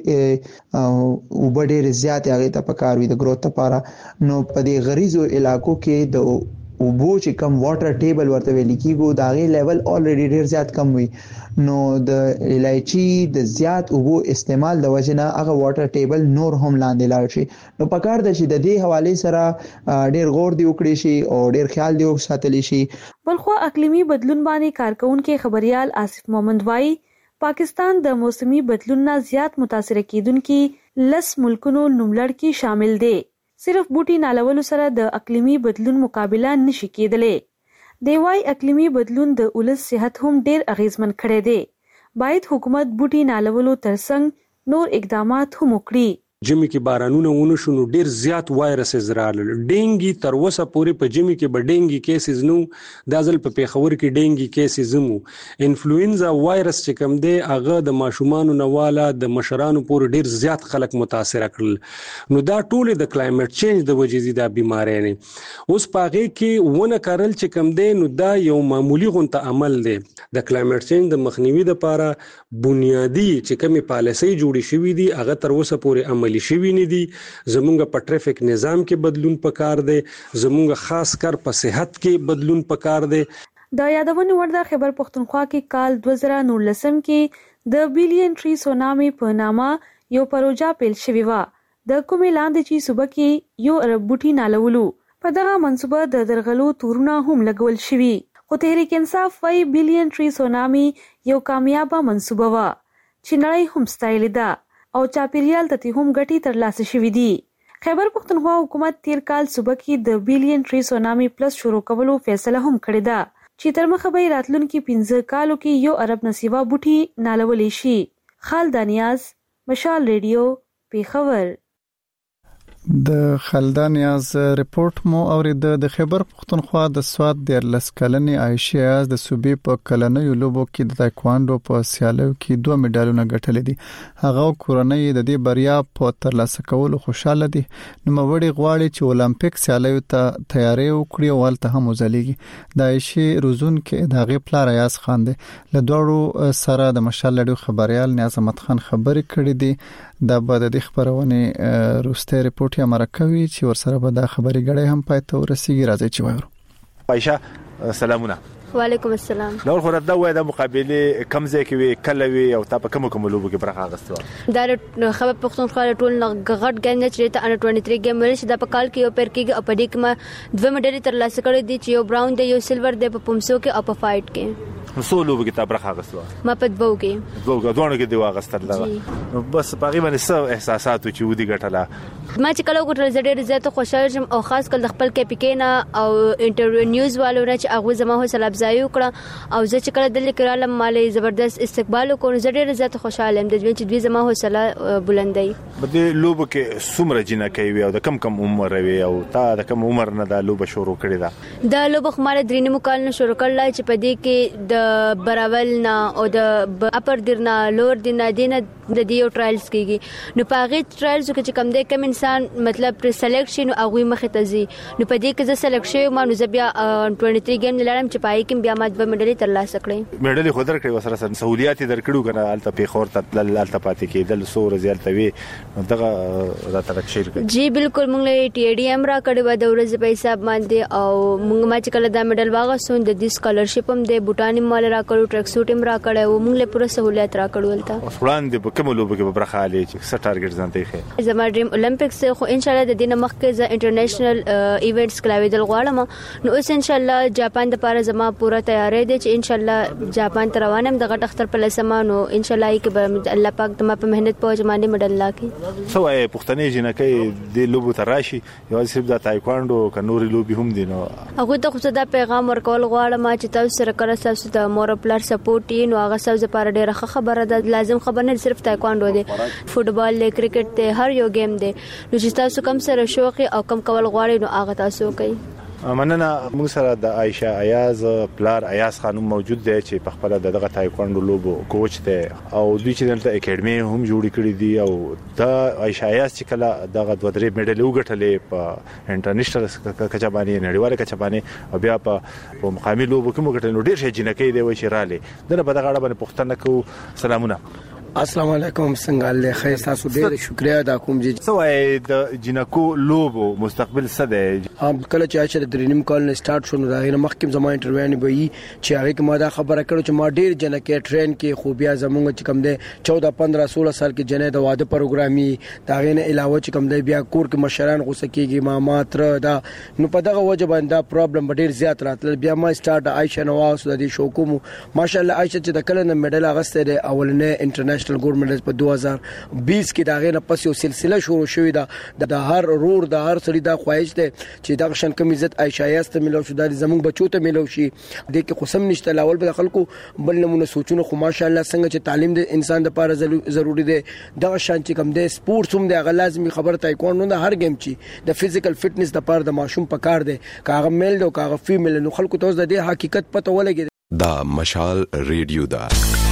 بوټي او بډېر زیات هغه ته پکار وي د گروث لپاره. نو په دې غریزو علاقو کې د او بو چې کم واټر ټیبل ورته ویل کیږي دا غي لیول الریډي ډیر زیات کم وي. نو د الایچی د زیات او بو استعمال د وجنه هغه واټر ټیبل نور هم لاندې لاړ شي. نو پکار د چې د دې حواله سره ډیر غور دی وکړي شي او ډیر خیال دی وساتلی شي. بلخو اقلیمی بدلون باندې کارکونکو خبريال آصف محمد وای پاکستان د موسمي بدلون نه زیات متاثر کیدونکو لس ملکونو نوملړ کې شامل دی. صرف بوټي نالولو سره د اقلیمی بدلون مقابله نشي کېدلی. دی وايي اقلیمی بدلون د ولس صحت هم ډیر اغیزمن کړی دی. باید حکومت بوټي نالولو ترڅنګ نور اقدامات هم وکړي. جمی کې بارانونه ونه شونو ډیر زیات وایرسز راغلل. ډینګي تر وسه پورې په جمی کې به ډینګي کیسز نو د ځل په پیښور کې ډینګي کیسز مو. انفلوئنزا وایرس چې کوم دی هغه د ماشومانو نواله د مشرانو پورې ډیر زیات خلک متاثر کړل. نو دا ټول د کلایمټ چینج د وجې د بیماری نه اوس پاغه کې ونه کارل چې کوم دی نو دا یو معمولی غونټه عمل دی. د کلایمټ چینج د مخنیوي لپاره بنیادی چې کومه پالیسي جوړې شوې دي هغه تر اوسه پورې عملي شوی نه دي. زمونږ په ټریفیک نظام کې بدلون پکار دی، زمونږ خاص کر په صحت کې بدلون پکار دی. د یادونه ورده خیبر پختونخوا کې کال دوه زره نولسم کې د بیلین ټری سونامي په نامه یو پروژه پیل شوې و. د کومې لاندې چې صوبه کې یو ارب بوټي نالولو په دغه منصوبه د درغلو تورونه هم لګول شوي. خو تحریک انصاف وايي بیلین ټری سونامي یو کامیابه منصوبه و چې نړۍ هم ستایلې ده او چاپیریال ته هم ګټي ترلاسه شوې دي. خیبر پختونخوا حکومت تیر کال صوبه کې د بیلین ټری سونامي پلس شروع کولو فیصله هم کړې ده چې تر مخه به راتلونکي پنځه کالو کې یو ارب نصیبه بوټي نالولې شي. خالد نیاز، مشال ریډیو، پیښور. د خلدان یاز ریپورت مو اورید. د خیبر پختونخوا د سواد د لسکلنې عائشه یاز د صوبې په کلنې لوبو کې د تایکواندو په سیالیو کې دوه میډالونه ګټلې دي. هغه کورنۍ د دې بریا په ترلاسه کولو خوشاله دي. نو موړي غواړي چې اولمپیک سیالیو ته تیاری وکړي او ولته هم وزلېږي. د عائشه روزون کې د غي پلار یاز خان دی. له دوړو سره د مشال لړیو خبريال نیاز احمد خان خبرې کړې دي. دا به د خبرونه روسته ریپورت یې مرکوي چې ورسره به دا خبري غړې هم پاتې ورسیږي. راځي چې وایو. عائشه سلامونه. وعلیکم السلام. نو خو راته وای د مقابله کم ځای کې وی کله وی او تا په کوم کوم لوبو کې برخه اخیسته؟ دا خبر پښتونخوا ټول غټ ګڼل چې ته انډر اثویس گیم ول چې د په کال کې یو پر کې او په دې کې ما دوه میډل ترلاسه کړې دي چې یو براون دی یو سیلور دی په پومسو کې او په فایټ کې. نو لوبو کې تا برخه اخیسته؟ ما په دوه کې دوه دوه کې دی واغستل دا. بس باغی باندې څه احساسات چې ودی ګټله؟ ما چې کله وګورل زړه زیاته خوشاله شم او خاص کله خپل کې پکې نه او انټرویو نیوز والو نه چې هغه زما حوصله افزایی وکړه او زه چې کله دلته کړم مالې زبردست استقبال وکړ. زه ډېر زیات خوشاله یم د دې چې دوی زما حوصله بلندای. بده لوب کې څومره جنہ کوي او د کم کم عمر وي او تا د کم عمر نه د لوب شروع کړی دا؟ د لوب خماره درې نیمه کال نه شروع کړل چې په دې کې د براول نه او د اپر درنا لور دینه دینه د دیو ټرایلز کیږي. نو په هغه ټرایلز کې چې کم دې کم انسان مطلب پر سلیکشن او هغه مخه ته زی. نو په دې کې زه سلیکشن ما نو زبیا اتویس گیم لړم چې پای کې بیا ما د میډل ترلاسه کړې. میډل خو درکړې وسره سره سہولیات درکړو کنه الته په خور ته الته پاتې کېدل سور زیات وی دغه راته تشیر کړ. جی بالکل موږ له ټي ډي ام را کړې و د ورځې په حساب باندې او موږ ما چې کله دا میډل واغسون د دې سکالرشپ هم د بوټانی مال را کړو ټریک سوټ هم را کړو او موږ له پوره سہولیات را کړو ولته. وړاندې په کوم لوبو کې برخه اخلي چې څه ټارګټ ځانته ښه؟ زما ډریم اولمپیکس خو ان شاء الله د دینه مخکې ز انټرنیشنل ایونټس کلاویدل غواړم. نو اوس ان شاء الله جاپان د لپاره زما پوره تیاری دي چې ان شاء الله جاپان ته روانم د غټ اختر په لسمانو ان شاء الله کې الله پاک د ما په مهنت په جمانه مډل لاکي. سو اي پښتنې جنکې د لوبو تراشي یو صرف د تایکواندو ک نوري لوبي هم دي. نو هغه ته خو دا پیغام ورکول غواړم چې تاسو سره کړه تاسو د مور پلار سپورټ یې نو هغه تاسو لپاره ډیره خبره ده. لازم خبر نه صرف تایکواندو دي فوټبال له کرکټ ته هر یو گیم دی. نو چې تاسو کم سره شوق او کم کول غواړئ نو هغه تاسو کوي. مننه. موږ سره د عائشه ایاز پلار ایاز خانم موجود دی چې په خپل دغه تایکواندو لوبو کوچ دی او دوی چې دلته اکیډمي هم جوړ کړی دی او د عائشه ایاز چې کله دغه دوه درې میډل وګټلې په انټرنیشنل کچه باندې نړیواله کچه باندې او بیا په مقامي لوبو کې وګټل نو ډیر شي جنکې دی وای چې رااله دغه په دغه اړه باندې پښتنه کو. سلامونه. السلام علیکم. څنګه له خیر تاسو ډیر شکریا دا کوم چې سوای د جنکو لوبو مستقبل څه دی؟ هم کله چې اچھا د دریم کال نه سٹارټ شونه دا غیر مخکې زما انټرویو نه وی چې هغه کې ما دا خبره کړو چې ما ډیر جنکې ټرین کې خوبیا زمونږ چې کم دی چودہ پندرہ سولہ سال کې جنې د واده پروګرامي دا غینه علاوه چې کم دی بیا کور کې مشران غوسه کېږي ما ماتره دا نو په دغه وجه باندې دا پرابلم ډیر زیات راتل. بیا ما سٹارټ عائشه نواز د دې شو کوم ماشاءالله عائشه چې د کله نه میډل اغسته دی اولنې انټرنیشنل ګولډ میډل په دو هزار بیس کې دا غینه پس یو سلسله شروع شوې ده د هر رور د هر سړي دا خواهش ده چې دا شان کم عزت عائشه یاست ملو شو د زمونږ بچو ته ملو شي د کې قسم نشته لاول به خلکو بل نمونه سوچونه خو ماشاءالله څنګه چې تعلیم د انسان د لپاره ضروری ده دا شان چې کم ده سپورتس هم د لازمي خبره تایکواندو نه هر گیم چې د فزیکل فټنس د لپاره د ماشوم پکار ده کاغه میل دو کاغه فیمیل نو خلکو ته د دې حقیقت پته ولګي. دا مشال ریډیو دا